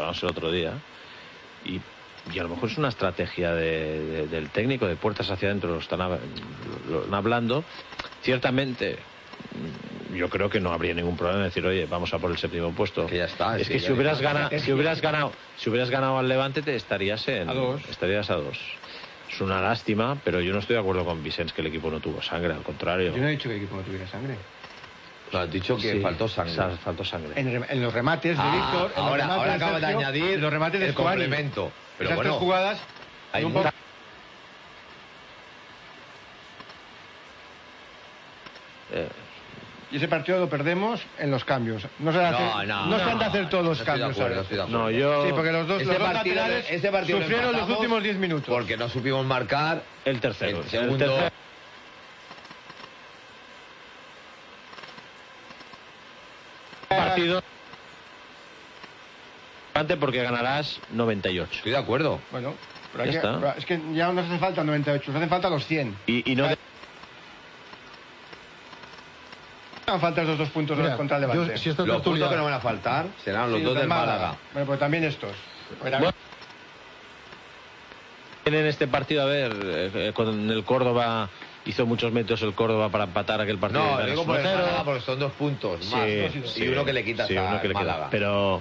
Y a lo mejor es una estrategia del técnico, de puertas hacia adentro, lo están hablando. Ciertamente, yo creo que no habría ningún problema en decir, oye, vamos a por el 7º puesto. Que ya está. Es que si hubieras ganado al Levante, estarías a 2. Es una lástima, pero yo no estoy de acuerdo con Vicens que el equipo no tuvo sangre, al contrario. Yo no he dicho que el equipo no tuviera sangre. No, has dicho que faltó sangre. Faltó sangre. En los remates de Víctor, ahora acaba de añadir los remates de el complemento. Pero esas bueno, 3 jugadas hay y ese partido lo perdemos en los cambios. No se han de hacer todos los cambios. Estoy de acuerdo. Sí, porque los dos laterales sufrieron los últimos 10 minutos. Porque no supimos marcar el tercero. El segundo. Partido porque ganarás 98. Estoy de acuerdo. Bueno, pero es que ya no hace falta 98, nos hacen falta los 100. Y no van a faltar esos 2 puntos contra el Levante. Los puntos que no van a faltar serán los 2 del Málaga. Bueno, pues también estos. En este partido, a ver, con el Córdoba hizo muchos metros el Córdoba para empatar aquel partido. No, digo por el Málaga porque son 2 puntos más. Y uno que le quitas a Málaga. Pero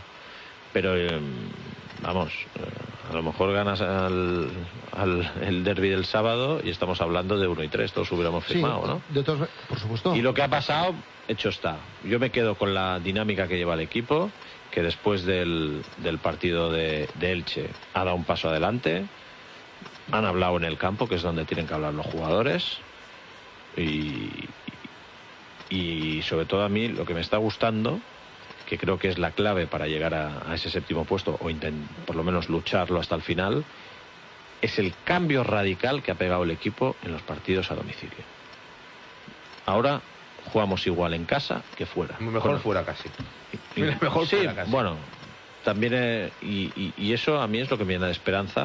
vamos, a lo mejor ganas el derbi del sábado y estamos hablando de 1 y 3, todos hubiéramos firmado, ¿no? Por supuesto. Y lo que ha pasado, hecho está. Yo me quedo con la dinámica que lleva el equipo, que después del partido de Elche ha dado un paso adelante, han hablado en el campo, que es donde tienen que hablar los jugadores, y sobre todo a mí lo que me está gustando, que creo que es la clave para llegar a ese 7º puesto, o por lo menos lucharlo hasta el final, es el cambio radical que ha pegado el equipo en los partidos a domicilio. Ahora jugamos igual en casa que fuera. Mejor fuera casi. Mejor fuera casi. Bueno, también y eso a mí es lo que me llena de esperanza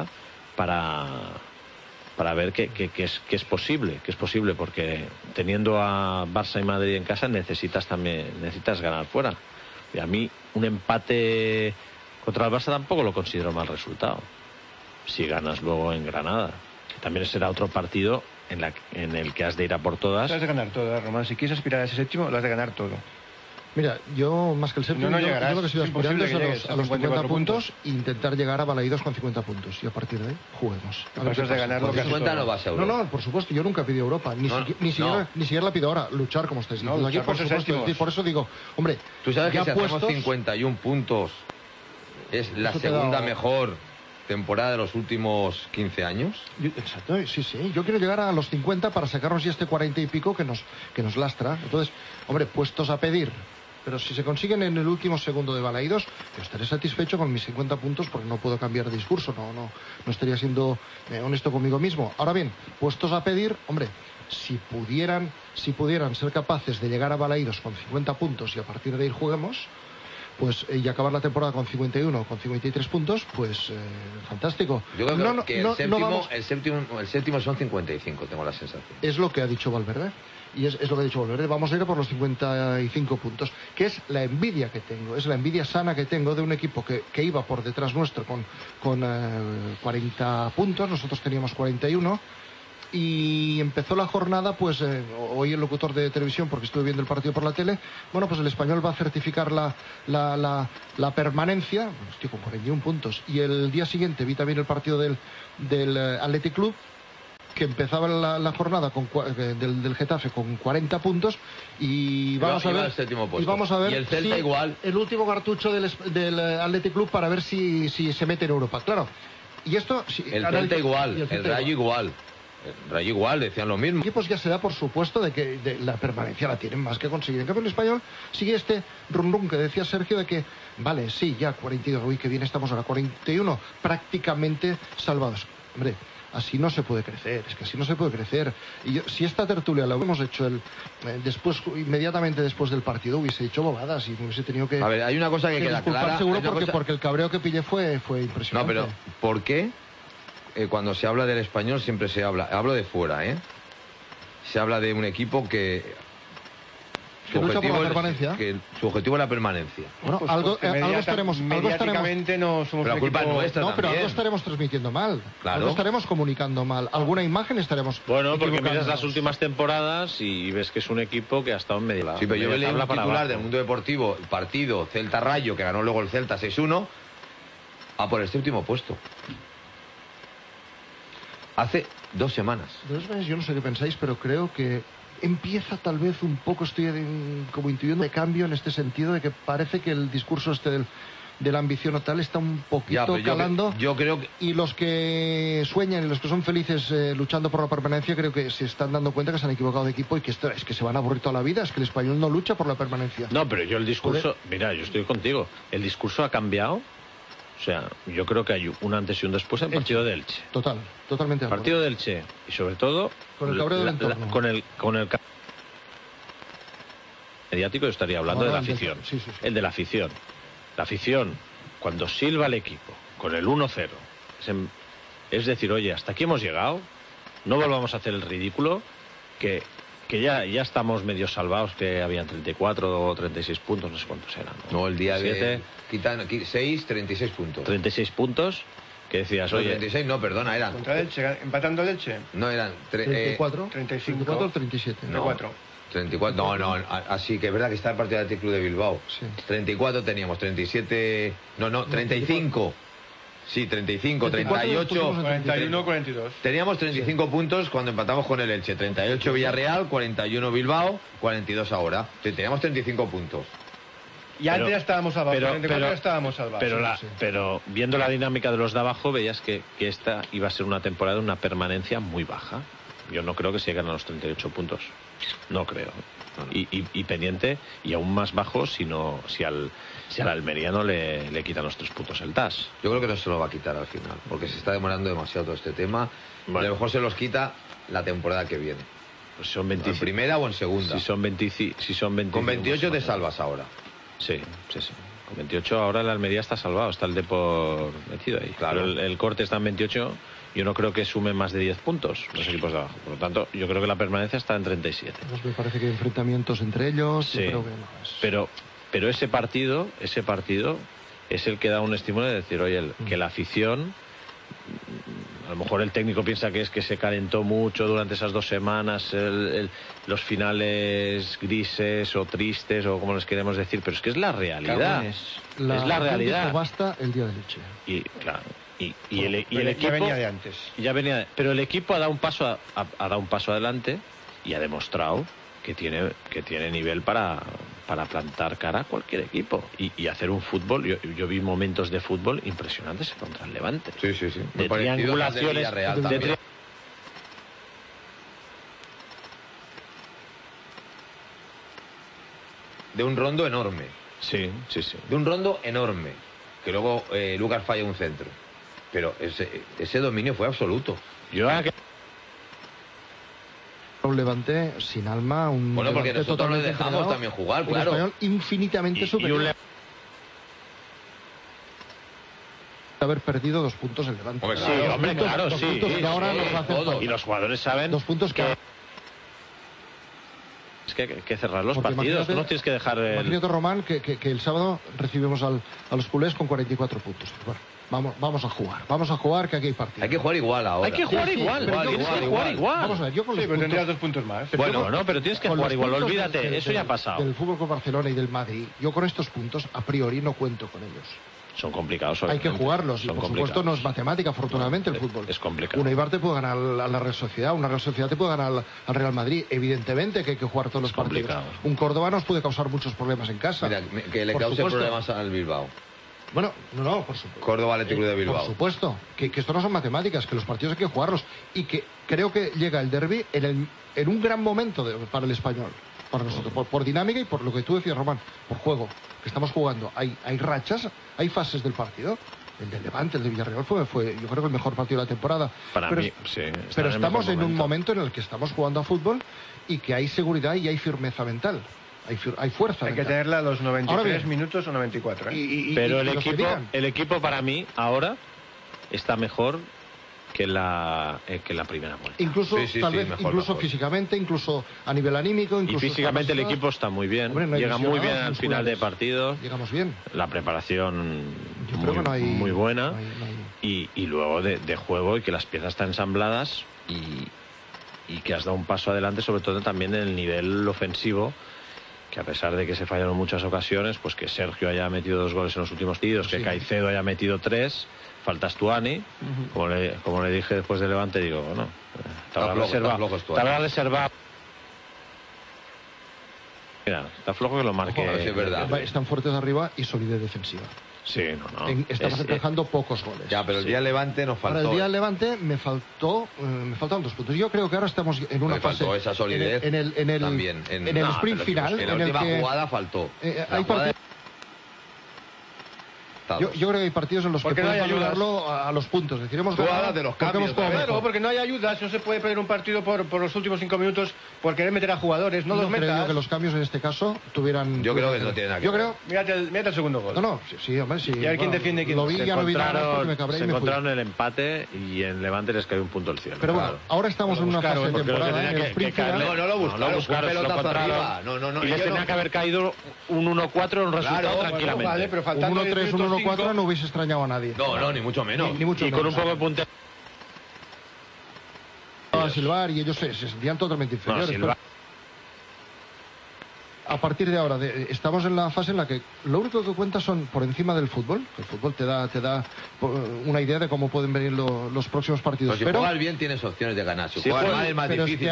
para ver que es posible, porque teniendo a Barça y Madrid en casa necesitas ganar fuera. Y a mí un empate contra el Barça tampoco lo considero mal resultado. Si ganas luego en Granada, que también será otro partido en el que has de ir a por todas. Lo has de ganar todo, Román. Si quieres aspirar a ese 7º, lo has de ganar todo. Mira, yo más que el 7º, yo lo que estoy aspirando es a los 50 puntos e intentar llegar a Balaídos con 50 puntos. Y a partir de ahí, juguemos. A ver de ganar con 50 no vas a Europa. No, por supuesto, yo nunca he pedido Europa. Ni siquiera la pido ahora. Luchar, como estáis diciendo aquí, por supuesto. Por eso digo, hombre, tú sabes que si hacemos 51 puntos es la segunda mejor temporada de los últimos 15 años. Exacto, sí. Yo quiero llegar a los 50 para sacarnos ya este 40 y pico que nos lastra. Entonces, hombre, puestos a pedir. Pero si se consiguen en el último segundo de Balaídos, yo estaré satisfecho con mis 50 puntos porque no puedo cambiar de discurso, no estaría siendo honesto conmigo mismo. Ahora bien, puestos a pedir, hombre, si pudieran ser capaces de llegar a Balaídos con 50 puntos y a partir de ahí juguemos, pues y acabar la temporada con 51, con 53 puntos, pues fantástico. Yo creo que el séptimo son 55, tengo la sensación. Es lo que ha dicho Valverde. Y es lo que ha dicho Valverde, vamos a ir a por los 55 puntos, que es la envidia que tengo, es la envidia sana que tengo de un equipo que iba por detrás nuestro con 40 puntos, nosotros teníamos 41, y empezó la jornada, pues oí el locutor de televisión, porque estuve viendo el partido por la tele, bueno, pues el Español va a certificar la permanencia, estoy con 41 puntos, y el día siguiente vi también el partido del Athletic Club, que empezaba la jornada del Getafe con 40 puntos y vamos a ver y el Celta igual, el último cartucho del Athletic Club para ver si se mete en Europa, claro. Y esto el Celta igual, el Rayo igual. El Rayo igual, decían lo mismo. Equipos ya se da por supuesto de que la permanencia la tienen más que conseguir. En cambio el Español sigue este rum que decía Sergio de que vale, sí, ya 42, uy, que bien estamos ahora, 41 prácticamente salvados. Hombre, así no se puede crecer, es que así no se puede crecer. Y si esta tertulia la hubiéramos hecho inmediatamente después del partido, hubiese hecho bobadas y hubiese tenido que... A ver, hay una cosa que queda clara... seguro porque el cabreo que pillé fue impresionante. No, pero ¿por qué cuando se habla del Español siempre se habla... Hablo de fuera, se habla de un equipo que Que lucha por la permanencia. Su objetivo es la permanencia. Bueno, Pues algo porque estaremos... mediáticamente no somos Pero la un culpa equipo... es nuestra No, pero también. algo estaremos transmitiendo mal. Claro. Algo estaremos comunicando mal. Alguna imagen estaremos Bueno, porque miras equivocándonos. las últimas temporadas y ves que es un equipo que ha estado en medio. Sí, pero yo leí un tabla para titular abajo. del Mundo Deportivo, partido Celta-Rayo, que ganó luego el Celta 6-1, a por el séptimo puesto. Hace 2 semanas. De todas maneras, yo no sé qué pensáis, pero creo que empieza tal vez un poco, como intuyendo de cambio en este sentido, de que parece que el discurso de la ambición o tal está un poquito pero calando. yo creo que... Y los que sueñan y los que son felices luchando por la permanencia, creo que se están dando cuenta que se han equivocado de equipo y que esto es que se van a aburrir toda la vida. Es que el español no lucha por la permanencia. No, pero yo el discurso... Mira, yo estoy contigo. El discurso ha cambiado. O sea, yo creo que hay un antes y un después en el partido de Elche. Totalmente. El partido de Elche. Y sobre todo... Con el cabreo del entorno. Con el mediático yo estaría hablando de la afición. Sí. El de la afición. La afición, cuando silba el equipo con el 1-0, es decir, oye, hasta aquí hemos llegado, no volvamos a hacer el ridículo, que ya estamos medio salvados, que habían 34 o 36 puntos, no sé cuántos eran. No, el día 7, de... Quitan 6, 36 puntos. 36 puntos, que decías, No, oye... 36 no, perdona, eran... ¿Contra el Elche? ¿Empatando el Elche? No, eran... 34, 35. 34 o 37. No, 34, no, así que es verdad que está el partido del Athletic Club de Bilbao. Sí. 34 teníamos, 37... No, 35. Sí, 35, 38... 41, 42. Teníamos 35 puntos cuando empatamos con el Elche. 38 Villarreal, 41 Bilbao, 42 ahora. Sí, teníamos 35 puntos. Y antes ya estábamos salvados. 44 ya estábamos salvados. Pero viendo la dinámica de los de abajo, veías que esta iba a ser una temporada de una permanencia muy baja. Yo no creo que se lleguen a los 38 puntos. No creo. Y pendiente, y aún más bajo si al almeriano le quitan los 3 puntos el TAS. Yo creo que no se lo va a quitar al final, porque se está demorando demasiado todo este tema. Bueno. Y a lo mejor se los quita la temporada que viene. Pues son 25. ¿En primera o en segunda? Si son 25. Con 28 te salvas ahora. Sí. Con 28 ahora el Almería está salvado, está el Depor metido ahí. Claro. Pero el Corte está en 28, yo no creo que sume más de 10 puntos los equipos de abajo. Por lo tanto, yo creo que la permanencia está en 37. Pues me parece que hay enfrentamientos entre ellos. Sí. Yo creo que no es... Pero ese partido es el que da un estímulo de decir, oye, que la afición... A lo mejor el técnico piensa que es que se calentó mucho durante esas 2 semanas, los finales grises o tristes o como les queremos decir, pero es que es la realidad. Es la realidad. Basta el día de leche. Y claro, y el equipo ya venía de antes. Pero el equipo ha dado un paso adelante y ha demostrado que tiene nivel para plantar cara a cualquier equipo y hacer un fútbol. Yo vi momentos de fútbol impresionantes contra el Levante. Sí. De triangulaciones. De un rondo enorme. Sí. De un rondo enorme. Que luego Lucas falla un centro. Pero ese dominio fue absoluto. Un Levante sin alma, bueno, porque Levante nosotros le totalmente dejamos entregado, también jugar, un claro. español infinitamente superior. Haber perdido 2 puntos el Levante. Claro, dos puntos que ahora nos hacen falta. Y los jugadores saben 2 puntos que es que hay que cerrar los Porque partidos, no tienes que dejar... Imagínate, Román, que el sábado recibimos a los culés con 44 puntos. Bueno, vamos a jugar, que aquí hay partido. Hay que jugar igual ahora. Hay que jugar igual. Vamos a ver, yo con los pero puntos... tendrías 2 puntos más. Pero tienes que jugar igual, olvídate, eso ya ha pasado. Del Fútbol Club Barcelona y del Madrid, yo con estos puntos, a priori, no cuento con ellos. Son complicados. Hay que jugarlos, y por supuesto no es matemática, afortunadamente, el fútbol. Es complicado. Un Eibar te puede ganar a la Real Sociedad, una Real Sociedad te puede ganar al Real Madrid. Evidentemente que hay que jugar todos los partidos. Un Córdoba nos puede causar muchos problemas en casa. Mira, que le cause problemas al Bilbao. Bueno, no, por supuesto. Córdoba Atlético de Bilbao. Por supuesto, que esto no son matemáticas, que los partidos hay que jugarlos. Y que creo que llega el derbi en un gran momento para el español. Para nosotros, por dinámica y por lo que tú decías, Román, por juego, que estamos jugando. Hay rachas, hay fases del partido. El del Levante, el de Villarreal fue yo creo que el mejor partido de la temporada. Para mí, sí. Pero estamos en un momento en el que estamos jugando a fútbol y que hay seguridad y hay firmeza mental. Hay fuerza. Hay que tenerla a los 93 minutos o 94. Pero el equipo para mí ahora está mejor que en la primera vuelta. Incluso, tal vez, incluso físicamente, incluso a nivel anímico. Incluso y físicamente el equipo está muy bien. Hombre, no hay llega muy bien al final de partido. Llegamos bien. La preparación Yo creo que no hay, muy buena. no hay. Y luego de juego, y que las piezas están ensambladas y que has dado un paso adelante, sobre todo también en el nivel ofensivo, que a pesar de que se fallaron muchas ocasiones, pues que Sergio haya metido 2 goles en los últimos partidos, que Caicedo haya metido 3, falta Stuani, como le dije después de Levante, digo, bueno, te habrá reservado. Mira, está flojo que lo marque. Ojo, sí, es verdad. Están fuertes arriba y solidez defensiva. Sí, no. Estamos encajando pocos goles. Ya, pero el día del Levante nos faltó. Para el día del Levante me faltaron 2 puntos. Yo creo que ahora estamos en una fase. Faltó esa solidez. También. En el sprint final. En la última jugada faltó. Hay partidos. Yo creo que hay partidos en los que podemos ayudarlo a los puntos. Deciremos de los cambios. Claro, porque no hay ayudas, no se puede perder un partido por los últimos 5 minutos por querer meter a jugadores, no los metas. Creo que los cambios en este caso tuvieran. Yo creo que no tiene nada que ver. Mírate el segundo gol. No, sí, hombre, sí. Y a ver quién defiende quién. Lo vi, ya no vi nada porque me cabré y me fui. encontraron el empate y en Levante les cayó un punto el cielo. Pero bueno, ahora estamos en una fase de temporada en el sprint final. No lo buscaron, lo encontraron. No. Y les tenía que haber caído un 1-4 un resultado tranquilamente. Vale, pero Un faltando 1-3, un 1-4 no hubiese extrañado a nadie. No, ni mucho menos. Ni mucho y menos. con un poco de punte. A silbar y ellos se sentían totalmente inferiores. A partir de ahora estamos en la fase en la que lo único que cuenta son por encima del fútbol. El fútbol te da una idea de cómo pueden venir los próximos partidos. Pero si juegas bien tienes opciones de ganar. Si juegas mal es más difícil.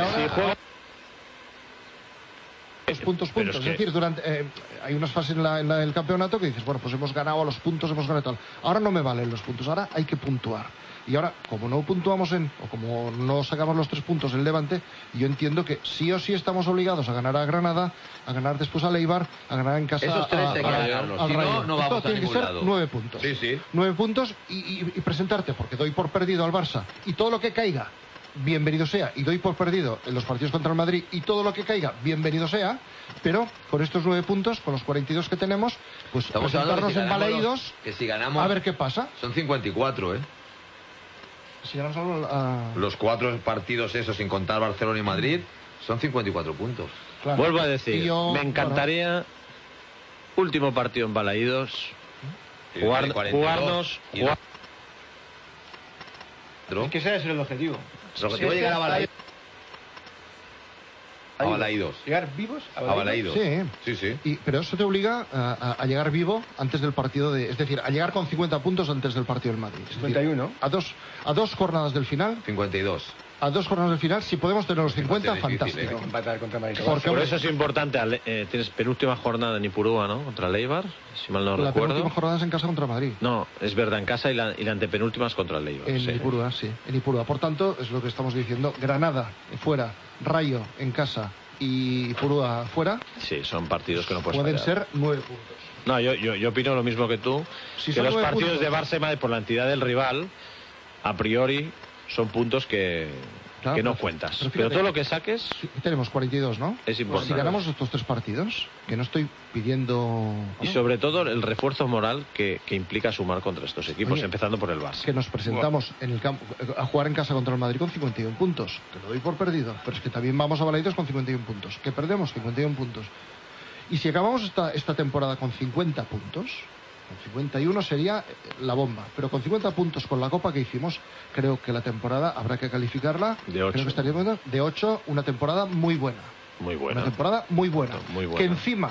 Puntos. Es decir, hay unas fases en el campeonato que dices, bueno, pues hemos ganado a los puntos, hemos ganado tal. Ahora no me valen los puntos, ahora hay que puntuar. Y ahora, como no puntuamos o como no sacamos los 3 puntos en Levante, yo entiendo que sí o sí estamos obligados a ganar a Granada, a ganar después a Eibar, a ganar en casa Esos 3 hay que ganarlos, si no vamos a ningún lado. 9 puntos. Sí. 9 puntos y presentarte, porque doy por perdido al Barça. Y todo lo que caiga, bienvenido sea, y doy por perdido en los partidos contra el Madrid, y todo lo que caiga, bienvenido sea, pero con estos 9 puntos, con los 42 que tenemos, pues estamos presentarnos si en Balaídos, que si ganamos, a ver qué pasa. Son 54, Si ganamos los 4 partidos esos, sin contar Barcelona y Madrid, son 54 puntos. Claro. Vuelvo a decir, me encantaría, último partido en Balaídos, jugarnos... Es que ese es el objetivo. El objetivo es llegar a Balaídos. A Balaídos. ¿Llegar vivos a Balaídos? Sí. Pero eso te obliga a llegar vivo antes del partido es decir, a llegar con 50 puntos antes del partido del Madrid. 51. A dos jornadas del final. 52. A 2 jornadas del final, si podemos tener los 50, fantástico. Empatar contra Madrid. Por eso es importante, tienes penúltima jornada en Ipurúa, ¿no? Contra el Eibar, si mal no recuerdo. La penúltima jornada es en casa contra Madrid. No, es verdad, en casa y la antepenúltima es contra el Eibar. En Ipurúa, sí. En Ipurúa. Por tanto, es lo que estamos diciendo. Granada, fuera. Rayo, en casa. Y Ipurúa, fuera. Sí, son partidos que no pueden fallar. ser 9 puntos. No, yo opino lo mismo que tú. Que los partidos de Barça y Madrid, por la entidad del rival, a priori, son puntos que no cuentas. Pero todo lo que saques... Tenemos 42, ¿no? Es importante. Si ganamos estos 3 partidos, que no estoy pidiendo... Y sobre todo el refuerzo moral que implica sumar contra estos equipos, empezando por el Barça. Que nos presentamos en el campo a jugar en casa contra el Madrid con 51 puntos. Que lo doy por perdido. Pero es que también vamos a Balaídos con 51 puntos. Que perdemos 51 puntos. Y si acabamos esta temporada con 50 puntos... Con 51 sería la bomba, pero con 50 puntos con la Copa que hicimos, creo que la temporada habrá que calificarla de 8. Creo que estaríamos de 8, una temporada muy buena. Muy buena. Una temporada muy buena. Muy que encima...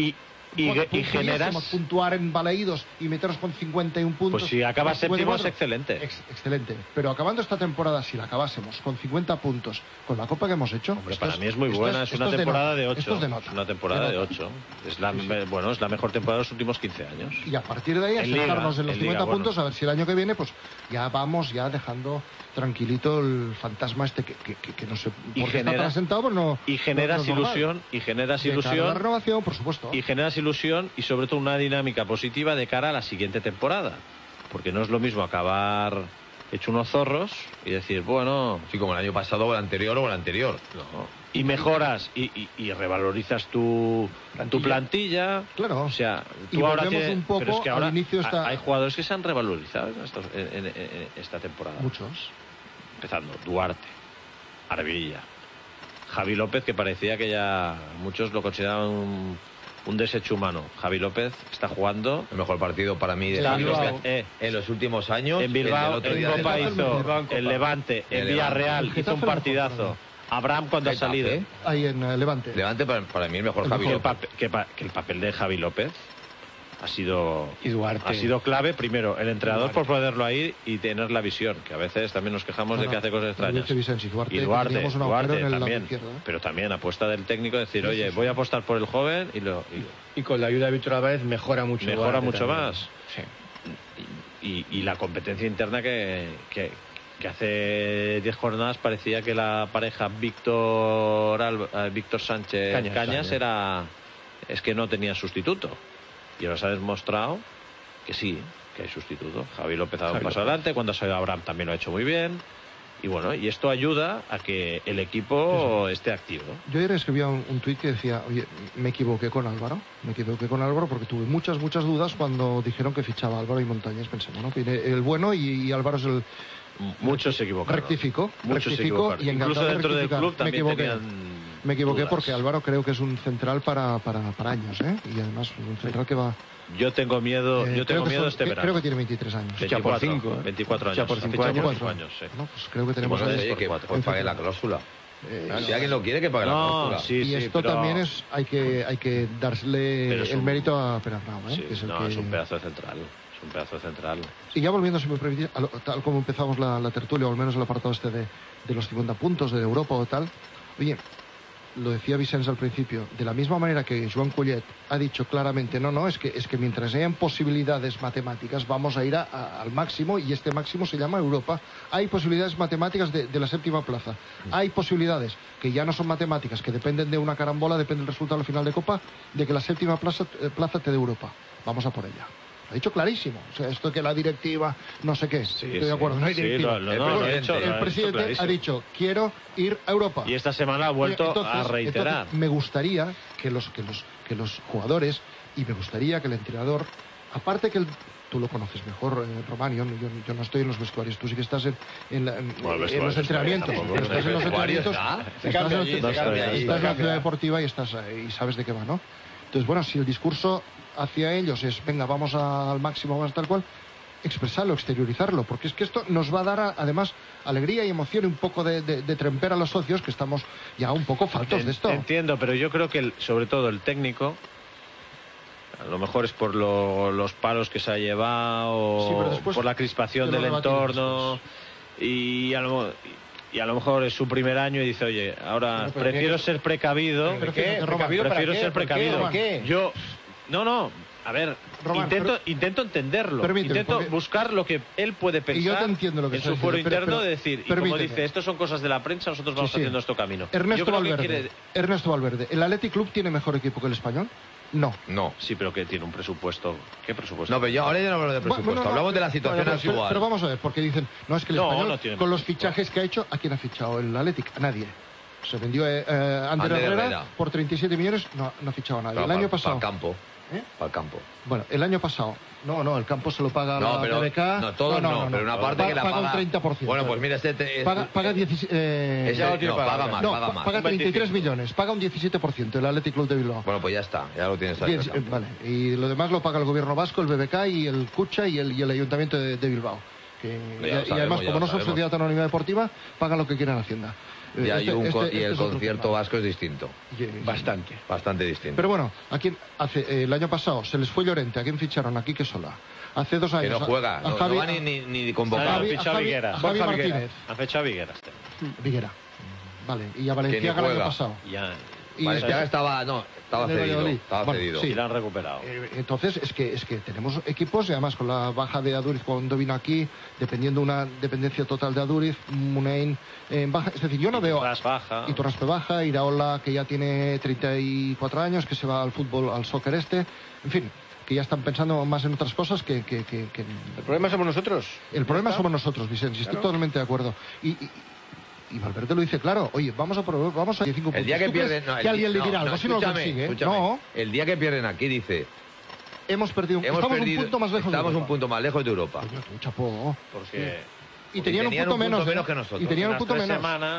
Y generas... puntuar en Balaídos y meternos con 51 puntos... Pues si acabas séptimo es excelente. Excelente. Pero acabando esta temporada, si la acabásemos con 50 puntos, con la Copa que hemos hecho... Hombre, para mí es muy buena, es una temporada de 8. Es una temporada de 8. Es la mejor temporada de los últimos 15 años. Y a partir de ahí, asentarnos en los 50 puntos, a ver si el año que viene, pues ya vamos dejando tranquilito el fantasma que no sé por qué está tan asentado, pues no... Y generas ilusión, La renovación, por supuesto. Y generas ilusión y sobre todo una dinámica positiva de cara a la siguiente temporada, porque no es lo mismo acabar hecho unos zorros y decir, bueno, sí, como el año pasado o el anterior no. Y mejoras y revalorizas tu plantilla. Claro. O sea, tú y ahora tienes un poco pero es que ahora al inicio hay jugadores que se han revalorizado en esta temporada. Muchos. empezando, Duarte, Arbilla, Javi López, que parecía que ya muchos lo consideraban un desecho humano. Javi López está jugando el mejor partido para mí de Javi López en los últimos años. En Bilbao, en Copa hizo el Levante, en Villarreal hizo un partidazo. Abraham cuando ha salido. Ahí en Levante. Levante para mí el mejor Javi López. Que el papel de Javi López ha sido clave. Primero, el entrenador por poderlo ahí y tener la visión, que a veces también nos quejamos de que hace cosas extrañas. Y Duarte también. Pero también apuesta del técnico, decir, oye, voy a apostar por el joven y con la ayuda de Víctor Álvarez mejora mucho más. Sí. Y la competencia interna que hace 10 jornadas parecía que la pareja Víctor Sánchez Cañas es que no tenía sustituto. Y ahora se ha demostrado que sí, que hay sustituto. Javi López ha dado un paso adelante, cuando ha salido Abraham también lo ha hecho muy bien. Y bueno, y esto ayuda a que el equipo esté activo. Yo ayer escribía un tuit que decía, oye, me equivoqué con Álvaro porque tuve muchas dudas cuando dijeron que fichaba Álvaro y Montañés. Pensé, bueno, viene el bueno y Álvaro es el... Muchos se equivocaron. Rectificó y incluso dentro del club también me equivoqué dudas. Porque Álvaro creo que es un central para años, ¿eh? Y además un central que va... Yo tengo miedo, este verano. Creo que tiene 23 años. 24 años. 24 años. Sí. No, pues creo que tenemos... Oye, que pague la cláusula. Si alguien lo quiere, que pague la cláusula. Y esto también es... Hay que darle el mérito a Perarnau, ¿eh? Sí, que es es un pedazo central. Y ya volviendo, si me permitís, tal como empezamos la tertulia, o al menos el apartado este de los 50 puntos de Europa o tal, oye, lo decía Vicens al principio, de la misma manera que Joan Collet ha dicho claramente, es que mientras hayan posibilidades matemáticas vamos a ir al máximo, y este máximo se llama Europa. Hay posibilidades matemáticas de la séptima plaza. Hay posibilidades que ya no son matemáticas, que dependen de una carambola, depende del resultado al final de Copa, de que la séptima plaza te dé Europa. Vamos a por ella. Ha dicho clarísimo. O sea, esto que la directiva, no sé qué. Estoy de acuerdo, no hay directiva. El presidente ha dicho, quiero ir a Europa. Y esta semana ha vuelto a reiterar. Entonces, me gustaría que los jugadores, y me gustaría que el entrenador, aparte que tú lo conoces mejor, Román, yo no estoy en los vestuarios, tú sí que estás en los entrenamientos. Estás en los entrenamientos, estás en la ciudad deportiva y sabes de qué va, ¿no? Entonces, bueno, si el discurso hacia ellos es, venga, vamos al máximo, vamos tal cual, expresarlo, exteriorizarlo, porque es que esto nos va a dar además alegría y emoción y un poco de tremper a los socios, que estamos ya un poco faltos de esto. Entiendo, pero yo creo que sobre todo el técnico, a lo mejor es por los palos que se ha llevado, por la crispación del entorno, y a lo mejor es su primer año y dice, oye, ahora prefiero ser precavido. Prefiero ser precavido. Yo... No, a ver, Román, intento entenderlo, intento buscar lo que él puede pensar, y yo te entiendo lo que en su foro interno, de decir, y como dice, esto son cosas de la prensa, nosotros vamos haciendo nuestro camino. Ernesto Valverde, ¿el Athletic Club tiene mejor equipo que el Español? No. Sí, pero que tiene un presupuesto. ¿Qué presupuesto? No, pero ahora ya no hablamos de presupuesto, hablamos de la situación actual. Pero vamos a ver, porque dicen, no, es que el Español, con los fichajes que ha hecho, ¿a quién ha fichado el Athletic? A nadie. Se vendió Ander Herrera por 37 millones, no ha fichado a nadie. Claro, el año pasado... Para el campo. Bueno, el año pasado. No, el campo se lo paga la BBK. No, todos no, pero una parte que la paga. Paga un 30%. Bueno, pues mira, paga 17. Paga 33 millones. Paga un 17% el Athletic Club de Bilbao. Bueno, pues ya está, ya lo tienes ahí. Vale, y lo demás lo paga el gobierno vasco, el BBK y el Cucha y el Ayuntamiento de Bilbao. Y además, como no son sociedad anónima deportiva, pagan lo que quieran Hacienda. Y el concierto vasco es distinto. Bastante distinto. Pero bueno, el año pasado se les fue Llorente. ¿A quién ficharon? A Quique Sola. Hace 2 años. Que no juega, no va ni convocado. Javi Martínez. Ha fichado Viguera. Viguera. Vale, y a Valenciaga el año pasado. Valenciaga estaba cedido. Sí, lo han recuperado. Entonces, es que tenemos equipos, y además con la baja de Aduriz cuando vino aquí, dependiendo una dependencia total de Aduriz, Munein baja. Es decir, yo no veo... Y Torraspe baja, Iraola, que ya tiene 34 años, que se va al fútbol, al soccer En fin, que ya están pensando más en otras cosas que... ¿El problema somos nosotros? El problema somos nosotros, Vicente, estoy totalmente de acuerdo. Y Valverde lo dice claro, oye, vamos a 15 puntos. El día que pierden... que alguien le dirá algo si no lo consigue. No. El día que pierden aquí dice... Estamos un punto más lejos de Europa. Estamos un punto más lejos de Europa. Chapó. Porque Y tenían un punto menos que nosotros. Y tenían un punto menos.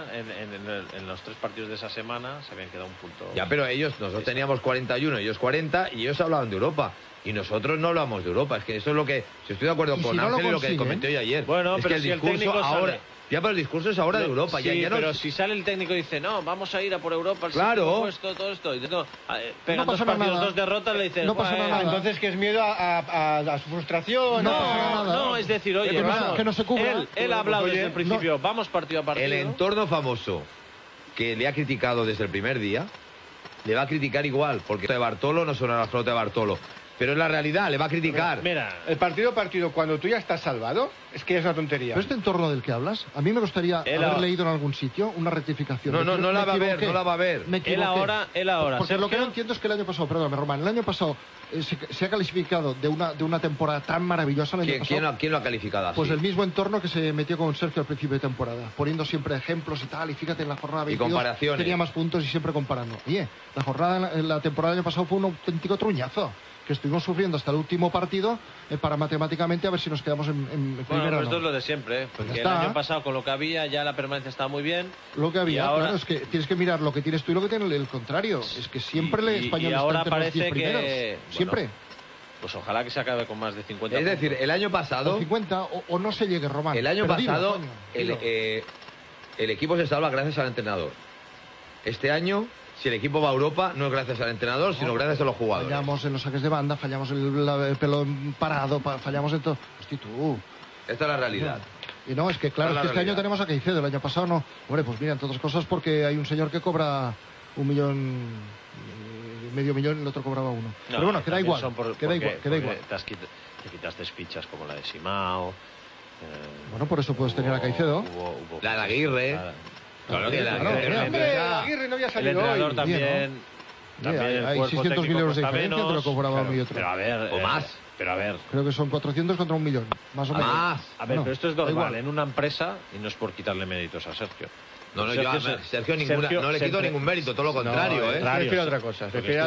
En los 3 partidos de esa semana se habían quedado un punto. Ya, pero nosotros teníamos 41, ellos 40, y ellos hablaban de Europa. Y nosotros no hablamos de Europa. Es que eso es lo que... Si estoy de acuerdo con Ángel y lo que comentó yo ayer. Bueno, es pero que si el técnico ahora... sale... Ya, pero el discurso es ahora de Europa. Sí, ya no... pero si sale el técnico y dice, no, vamos a ir a por Europa, el claro. puesto, todo esto. Y pegan no 2 partidos, nada. 2 derrotas, le dicen... No pasa nada. Entonces, ¿que es miedo a su frustración? No, es decir, oye, que no se cubra. Él ha hablado desde el principio, vamos partido a partido. El entorno famoso que le ha criticado desde el primer día, le va a criticar igual, porque de Bartolo no sonará la flota de Bartolo. Pero es la realidad, le va a criticar. Mira, el partido a partido, cuando tú ya estás salvado, es que es una tontería. Pero este entorno del que hablas, a mí me gustaría haber leído en algún sitio una rectificación. No la va a ver, no la va a ver. Me equivoqué. Él ahora. Porque lo que no entiendo es que el año pasado, perdóname, Román, el año pasado se ha calificado de una temporada tan maravillosa. ¿Quién lo ha calificado así? Pues el mismo entorno que se metió con Sergio al principio de temporada, poniendo siempre ejemplos y tal, y fíjate, en la jornada 22 comparaciones. tenía más puntos y siempre comparando. Oye, la temporada del año pasado fue un auténtico truñazo, que estuvimos sufriendo hasta el último partido para matemáticamente a ver si nos quedamos en primera. Bueno, esto es lo de siempre, porque el año pasado con lo que había ya la permanencia estaba muy bien. Lo que había, ahora... claro, es que tienes que mirar lo que tienes tú y lo que tiene el contrario. Es que siempre el español y ahora está entre los 10 parece primeros. que... Siempre. Bueno, pues ojalá que se acabe con más de 50 Es decir, el año pasado... O 50 o no se llegue, Román. El año pasado dilo. el equipo se salva gracias al entrenador. Este año... Si el equipo va a Europa, no es gracias al entrenador, sino gracias a los jugadores. Fallamos en los saques de banda, fallamos en el pelo parado, fallamos en todo. Hostia, tú. Esta es la realidad. Y no, es que claro, es que este año tenemos a Caicedo, el año pasado no. Hombre, pues mira, entre otras cosas porque hay un señor que cobra 1 millón, medio millón, y el otro cobraba 1. No, pero bueno, queda igual, queda igual. Te quitaste fichas como la de Simao. Bueno, por eso puedes tener a Caicedo. La de Aguirre. Claro que Aguirre no había salido el entrenador hoy. también hay 600.000 euros de diferencia entre lo que cobraba uno y otro. Pero a ver, o más. Pero a ver. Creo que son 400 contra 1 millón, más o menos. Más. A ver, pero esto es normal en una empresa y no es por quitarle méritos a Sergio. No, Sergio no le quito ningún mérito, todo lo contrario, ¿eh? Prefiero otra cosa. Prefiero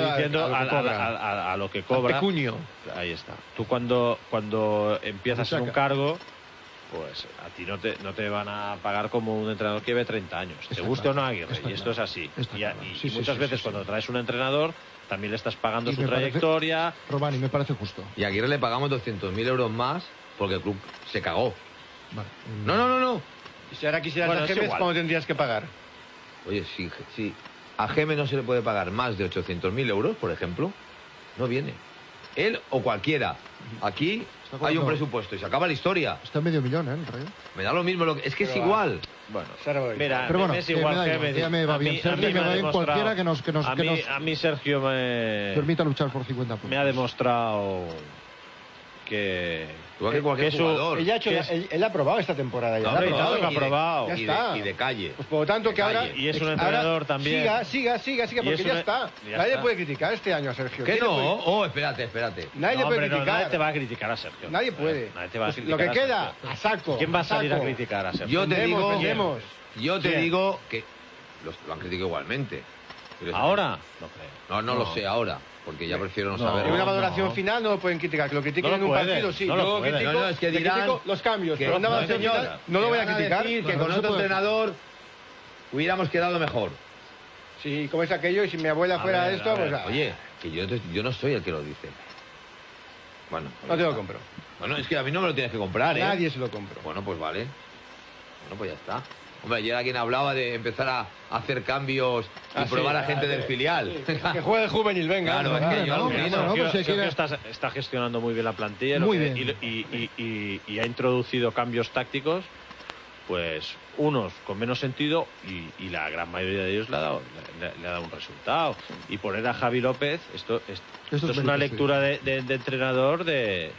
a lo que cobra. Pecuño. Ahí está. Tú cuando empiezas en un cargo, pues a ti no te van a pagar como un entrenador que lleve 30 años. Te guste o no Aguirre, y esto es así. Y muchas veces cuando traes un entrenador, también le estás pagando su trayectoria. Román, y me parece justo. Y a Aguirre le pagamos 200.000 euros más porque el club se cagó. Vale. No. Y si ahora quisieras a Gémez, ¿cómo tendrías que pagar? Oye, si a Gémez no se le puede pagar más de 800.000 euros, por ejemplo, no viene. Él o cualquiera. Aquí hay un presupuesto y se acaba la historia. Está en medio millón, el Rayo. Me da lo mismo, es que es igual. Bueno, mira, pero bueno, es igual que me va bien. Sergio, me va bien cualquiera que nos a mí Sergio me permita luchar por 50 puntos. Me ha demostrado que cualquier jugador. Él ha probado esta temporada ya. Ha probado. Ya está. Y de calle. Pues por lo tanto que ahora... Y es un entrenador también. Siga, porque ya está. Nadie le puede criticar este año a Sergio. ¿Qué no? Espérate. Nadie le puede criticar. Nadie te va a criticar a Sergio. Nadie puede. Nadie te va a criticar. Lo que queda, a saco. ¿Quién va a salir a criticar a Sergio? Yo te digo que lo han criticado igualmente. ¿Ahora? No creo. No lo sé ahora, porque ya prefiero no saber. En una valoración final no lo pueden criticar. Que lo critiquen en un partido, sí. Yo critico los cambios. Pero en una valoración final no lo voy a criticar. Que con otro entrenador hubiéramos quedado mejor. Sí, como es aquello, y si mi abuela fuera esto, pues... Oye, que yo no soy el que lo dice. Bueno. No te lo compro. Bueno, es que a mí no me lo tienes que comprar, ¿eh? Nadie se lo compro. Bueno, pues vale. Bueno, pues ya está. Hombre, ayer alguien hablaba de empezar a hacer cambios y probar a gente del filial. Que juegue el juvenil, venga. Claro, es que yo Sergio está gestionando muy bien la plantilla y ha introducido cambios tácticos, pues unos con menos sentido y la gran mayoría de ellos le ha dado un resultado. Y poner a Javi López, esto es una lectura de entrenador de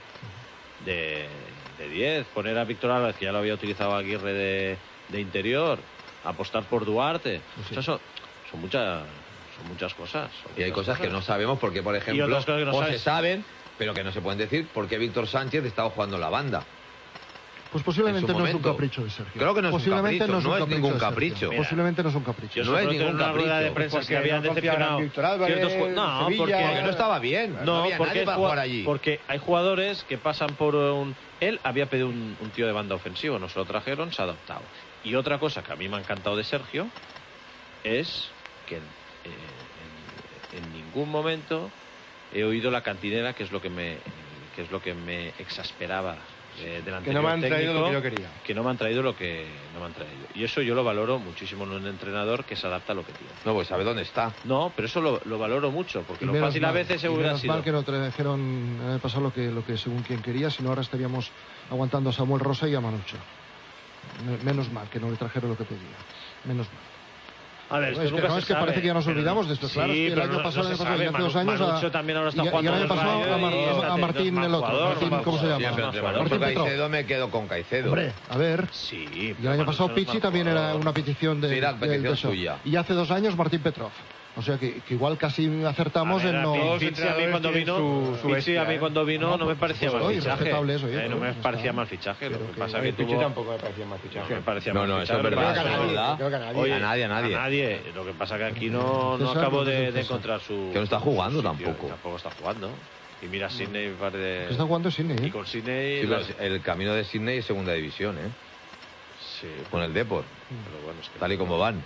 10. Poner a Víctor Álvarez, que ya lo había utilizado Aguirre de interior, apostar por Duarte. O sea, son muchas cosas. Y hay cosas que no sabemos porque, por ejemplo, se saben, pero que no se pueden decir porque Víctor Sánchez estaba jugando la banda. Pues posiblemente en su no es un momento. capricho de Sergio. Creo que no es un Posiblemente capricho, no es capricho ningún de Sergio. capricho. Posiblemente no es un capricho. No es ningún una rueda de capricho. prensa Porque que habían no confiaban decepcionado en Víctor Álvarez, ciertos Sevilla, Porque no estaba bien. No había porque nadie para jugar allí. porque hay jugadores que pasan por un... Él había pedido un tío de banda ofensivo, nos lo trajeron, se ha adaptado. Y otra cosa que a mí me ha encantado de Sergio es que en ningún momento he oído la cantinera, que es lo que me exasperaba del anterior Que no me han traído técnico, lo que yo quería. que no me han traído lo que no me han traído. Y eso yo lo valoro muchísimo en un entrenador que se adapta a lo que tiene. No, pues sabe dónde está. No, pero eso lo valoro mucho, porque Y lo menos fácil a mal, veces y hubiera menos sido... mal que no trajeron en el pasado lo que según quien quería, sino ahora estaríamos aguantando a Samuel Rosa y a Manucho. Menos mal que no le trajeron lo que pedía. Menos mal. A ver, No, esto es que, nunca no, se es que sabe, parece que ya nos pero olvidamos de esto. sí, Claro, es que el pero año no pasado, se hace sabe. 2 años... Manucho también ahora está y el jugando año en el pasado Rayo a y Martín está el otro. jugador, Martín, ¿cómo se llama? Siempre entrenador Martín por Petrov. Caicedo me quedo con Caicedo. Hombre, a ver. Sí. Y el año pasado Pizzi también era una petición de... Sí, era petición de eso. suya. Y hace 2 años Martín Petrov. O sea que igual casi acertamos en no... Pizzi a mí cuando vino, Pizzi a mí cuando vino no me parecía mal fichaje. Irrespetable eso, No me parecía mal fichaje. Lo que pasa que Pizzi tuvo... tampoco me parecía mal fichaje. No me parecía No, mal no, eso fichaje. es verdad, Creo que eso es verdad. creo que a nadie. Oye, A nadie. A nadie. Lo que pasa que aquí no César, acabo no sé, de César. encontrar su... Que no está jugando su sitio. tampoco. Tampoco está jugando. Y mira, Sidney parece... Que está jugando Sidney, Y ¿eh? con Sidney... Sí, pero el camino de Sydney es segunda división, ¿eh? Sí, Con el Depor. pero bueno, es que... Tal y como van.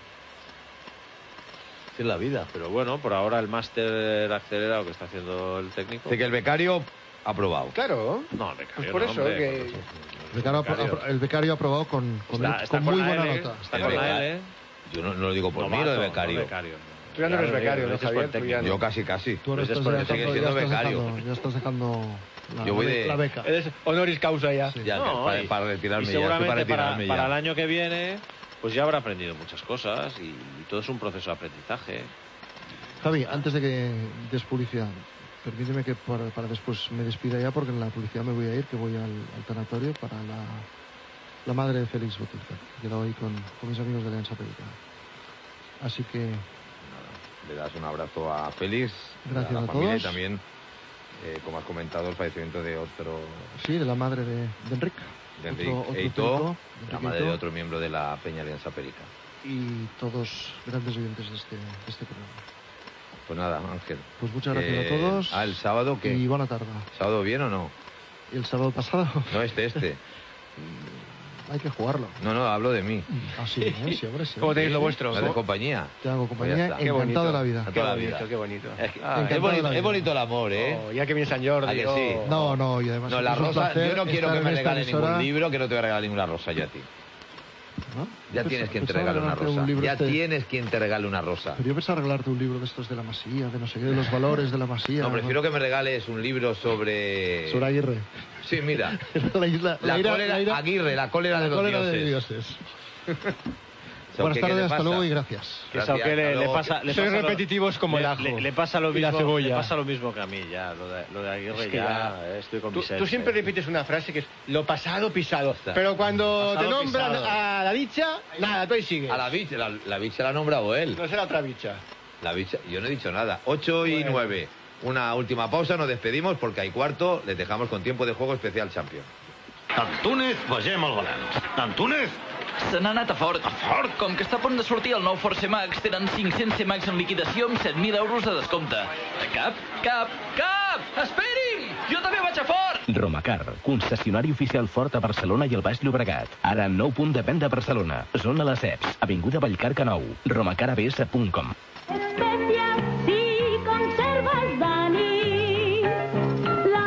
Es la vida. Pero bueno, por ahora el máster acelerado que está haciendo el técnico... Dice que el becario ha aprobado. Claro. No, becario Pues por no, eso hombre, que... El becario ha aprobado con muy buena nota. Está El con la becario. L. Yo no lo digo por mí, lo de becario. Tú ya no eres becario, ¿no, Javier? Yo casi. Tú ahora Pues estás, después sigue siendo becario. ya estás dejando Yo voy de- la beca. Eres honoris causa ya. Ya, No, para retirarme y ya. seguramente Estoy para retirarme para ya. el año que viene pues ya habrá aprendido muchas cosas y todo es un proceso de aprendizaje. Javi, antes de que des publicidad, permíteme que para después me despida ya, porque en la publicidad me voy a ir, que voy al tanatorio para la madre de Félix Botín. He quedado ahí con mis amigos de Alianza Pereira. Así que Le das un abrazo a Félix, Gracias a la a familia todos. y también, como has comentado, el fallecimiento de otro, sí, de la madre de Enric. de Enrique Otro Eito, Peito, la Enrique madre de Eito, otro miembro de la Peña Alianza Perica. y todos grandes oyentes de este programa. Pues nada, Ángel. Pues muchas gracias a todos. ¿El sábado qué? Y buena tarde. ¿Sábado bien o no? ¿Y el sábado pasado? No, este. Hay que jugarlo. No, hablo de mí. Ah, sí, sí, hombre, sí. ¿Cómo tenéis lo vuestro? ¿Me haces compañía? Te hago Pues ya compañía, está. encantado de la vida. A toda la vida. Qué bonito. Es, que- Encantado es bonito, de la vida. es bonito el amor, ¿eh? Oh, ya que viene San Jordi. ¿A que sí? No, y además... No, la es un rosa, placer yo no quiero estar que me en esta regale ningún emisora. libro, que no te voy a regalar ninguna rosa yo a ti. ¿No? Ya Yo tienes quien te pensaba regale una regalarte un rosa. libro Ya este- tienes quien te regale una rosa. Pero yo pensaba regalarte un libro de estos de la Masía, de no sé qué, de los valores de la Masía. No, prefiero que me regales un libro sobre... Sobre Aguirre. Sí, mira. la isla, La ira- cólera, la ira- Aguirre, la cólera de la los cólera de dioses. dioses. So, Buenas ¿qué tardes, le hasta pasa? luego y gracias. Gracias, Eso que hasta le luego. pasa, le Sois pasa repetitivos como el ajo. le pasa lo y la mismo, cebolla. le pasa lo mismo que a mí ya, lo de Aguirre Es que ya, estoy con Tú Vicente. siempre repites una frase que es lo pasado pisado. Pero cuando Pasado te nombran pisado. a la bicha, nada, tú ahí sigues. A la bicha, la bicha la ha nombrado él. No será otra bicha. La bicha, yo no he dicho nada. 8 y 9. Una última pausa, nos despedimos porque hay cuarto, les dejamos con tiempo de juego especial Champions. Antúnez, vegem el balanç. Antúnez? Se n'ha anat a Ford. A Ford? Com que està a punt de sortir el nou Force Max, tenen 500 C-Max en liquidació amb 7.000 euros de descompte. Cap! Esperi'm! Jo també vaig a Ford! Romacar, concessionari oficial Ford a Barcelona i el Baix Llobregat. Ara en nou punt de venda a Barcelona. Zona Les Ceps, avinguda Vallcarca 9, romacarabs.com. Especias si conservas, Dani, la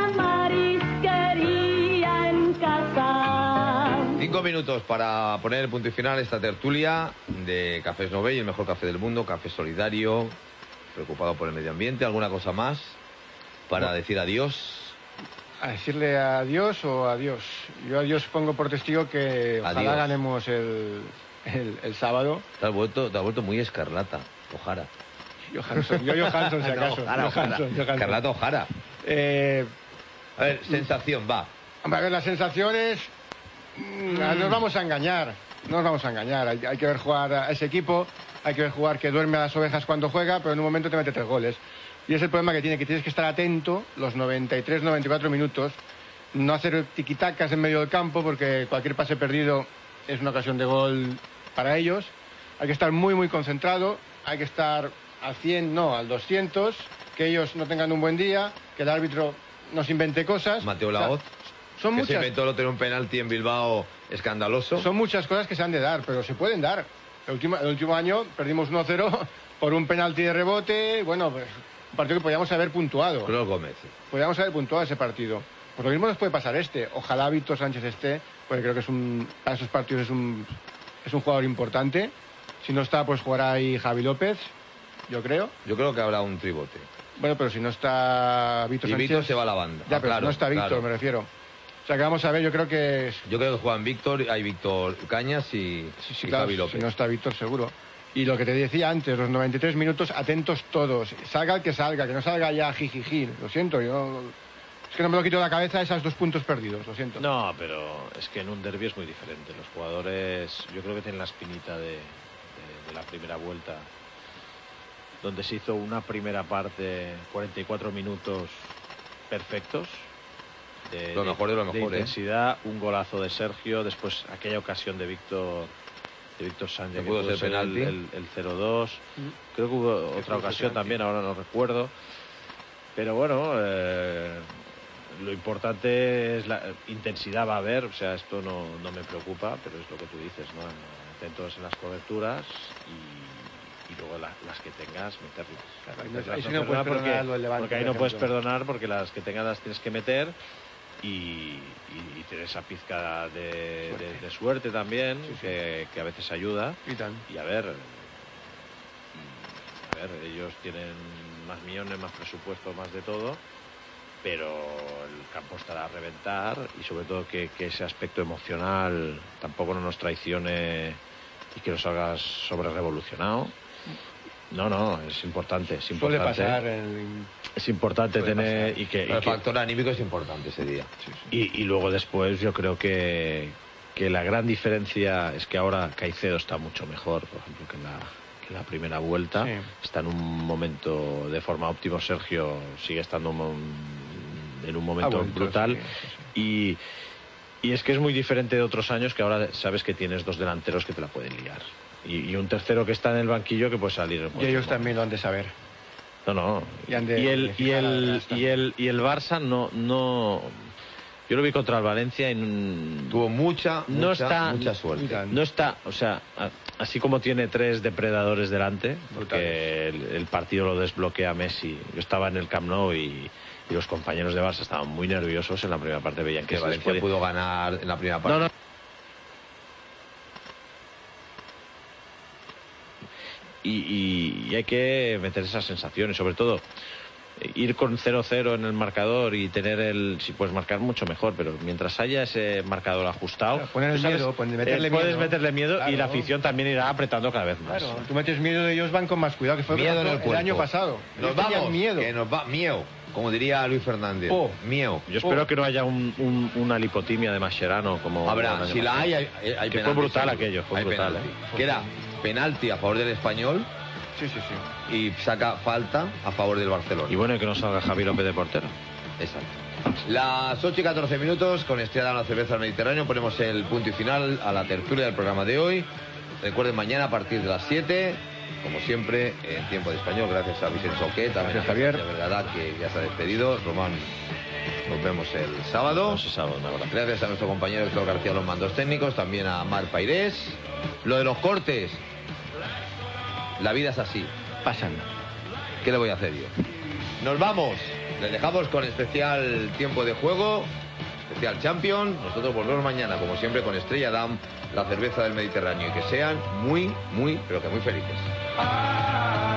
marisquería en casa. 5 minutos para poner el punto y final a esta tertulia de Cafés Novell, el mejor café del mundo, café solidario, preocupado por el medio ambiente. ¿Alguna cosa más para decir adiós? A decirle adiós o adiós. Yo adiós pongo por testigo que ojalá Adiós. ganemos el sábado. Te has vuelto muy escarlata, Ojara. Johansson, si acaso. Ojara. Johansson. Escarlata Ojara. A ver, sensación, va. A ver, las sensaciones... Nos vamos a engañar. Hay que ver jugar a ese equipo, hay que ver jugar que duerme a las ovejas cuando juega, pero en un momento te mete 3 goles. Y es el problema que tienes que estar atento los 93, 94 minutos no hacer tiquitacas en medio del campo, porque cualquier pase perdido es una ocasión de gol para ellos. Hay que estar muy, muy concentrado, hay que estar al 100, no, al 200, que ellos no tengan un buen día, que el árbitro nos invente cosas. Mateo Laoz, son que muchas... se inventó lo tener un penalti en Bilbao escandaloso. Son muchas cosas que se han de dar, pero se pueden dar. El último año perdimos 1-0 por un penalti de rebote, bueno, pues, un partido que podíamos haber puntuado. Cruz Gómez. Podíamos haber puntuado ese partido. Pues lo mismo nos puede pasar este. Ojalá Víctor Sánchez esté, porque creo que para esos partidos es un jugador importante. Si no está, pues jugará ahí Javi López, yo creo. Yo creo que habrá un tribote. Bueno, pero si no está Víctor Sánchez... Víctor se va a la banda. Ya, pero claro, si no está Víctor, claro. me refiero. O sea, que vamos a ver, yo creo que juegan Víctor, hay Víctor Cañas y claro, Javi López. Si no está Víctor, seguro. Y lo que te decía antes, los 93 minutos, atentos todos. Salga el que salga, que no salga ya jijiji. Lo siento, yo... Es que no me lo quito de la cabeza esos 2 puntos perdidos, lo siento. No, pero es que en un derbi es muy diferente. Los jugadores, yo creo que tienen la espinita de la primera vuelta, donde se hizo una primera parte, 44 minutos perfectos. Lo mejor de lo mejor, de intensidad, un golazo de Sergio, después aquella ocasión de Víctor Sánchez, que pudo ser penalti. el 0-2. Creo que hubo otra ocasión también, ahora no recuerdo. Pero bueno, lo importante es la intensidad, va a haber, o sea, esto no me preocupa, pero es lo que tú dices, ¿no? Atentos en las coberturas y luego las que tengas, meterlas. Ahí sí no puedes perdonar lo del Levante, porque ahí no puedes perdonar, porque las que tengas las tienes que meter y tener esa pizca de suerte también, que a veces ayuda. Y a ver, ellos tienen más millones, más presupuesto, más de todo, pero el campo estará a reventar y sobre todo que ese aspecto emocional tampoco no nos traicione y que nos hagas sobre revolucionado. No, es importante. Suele pasar. Es importante tener... Pasar. El factor anímico es importante ese día. Y luego después yo creo que la gran diferencia es que ahora Caicedo está mucho mejor, por ejemplo, que en la primera vuelta. Está en un momento de forma óptima. Sergio sigue estando en un momento brutal. Y es que es muy diferente de otros años, que ahora sabes que tienes 2 delanteros que te la pueden liar. Y un tercero que está en el banquillo que puede salir. Y ellos también lo han de saber. No. Y el Barça no. Yo lo vi contra el Valencia y tuvo mucha suerte. No está, o sea, así como tiene 3 depredadores delante, porque el partido lo desbloquea Messi. Yo estaba en el Camp Nou y los compañeros de Barça estaban muy nerviosos en la primera parte, veían que Valencia pudo ganar en la primera parte. No. Y hay que meter esas sensaciones, sobre todo ir con 0-0 en el marcador y tener si puedes marcar mucho mejor, pero mientras haya ese marcador ajustado, puedes meterle miedo, claro. Y la afición también irá apretando cada vez más. Claro, tú metes miedo de ellos, van con más cuidado, que fue el año pasado. Nos vamos, que nos va miedo, como diría Luis Fernández. Miedo. Yo espero que no haya una lipotimia de Mascherano como habrá. Si la hay que fue brutal aquello, fue brutal. Queda penalti a favor del Español. Sí. Y saca falta a favor del Barcelona. Y bueno, que no salga Javi López de portero. Exacto. Las 8:14 con Estrella de la Cerveza del Mediterráneo ponemos el punto y final a la tertulia del programa de hoy. Recuerden, mañana a partir de las 7, como siempre, en tiempo de español, gracias a Vicente Soquet, también a Javier, de verdad que ya se ha despedido. Román, nos vemos el sábado. Gracias a nuestro compañero Héctor García, los mandos técnicos, también a Mar Pairés. Lo de los cortes, la vida es así. Pasan. ¿Qué le voy a hacer yo? Nos vamos. Les dejamos con especial tiempo de juego, especial Champions. Nosotros volvemos mañana, como siempre, con Estrella Damm, la cerveza del Mediterráneo. Y que sean muy, pero que muy felices.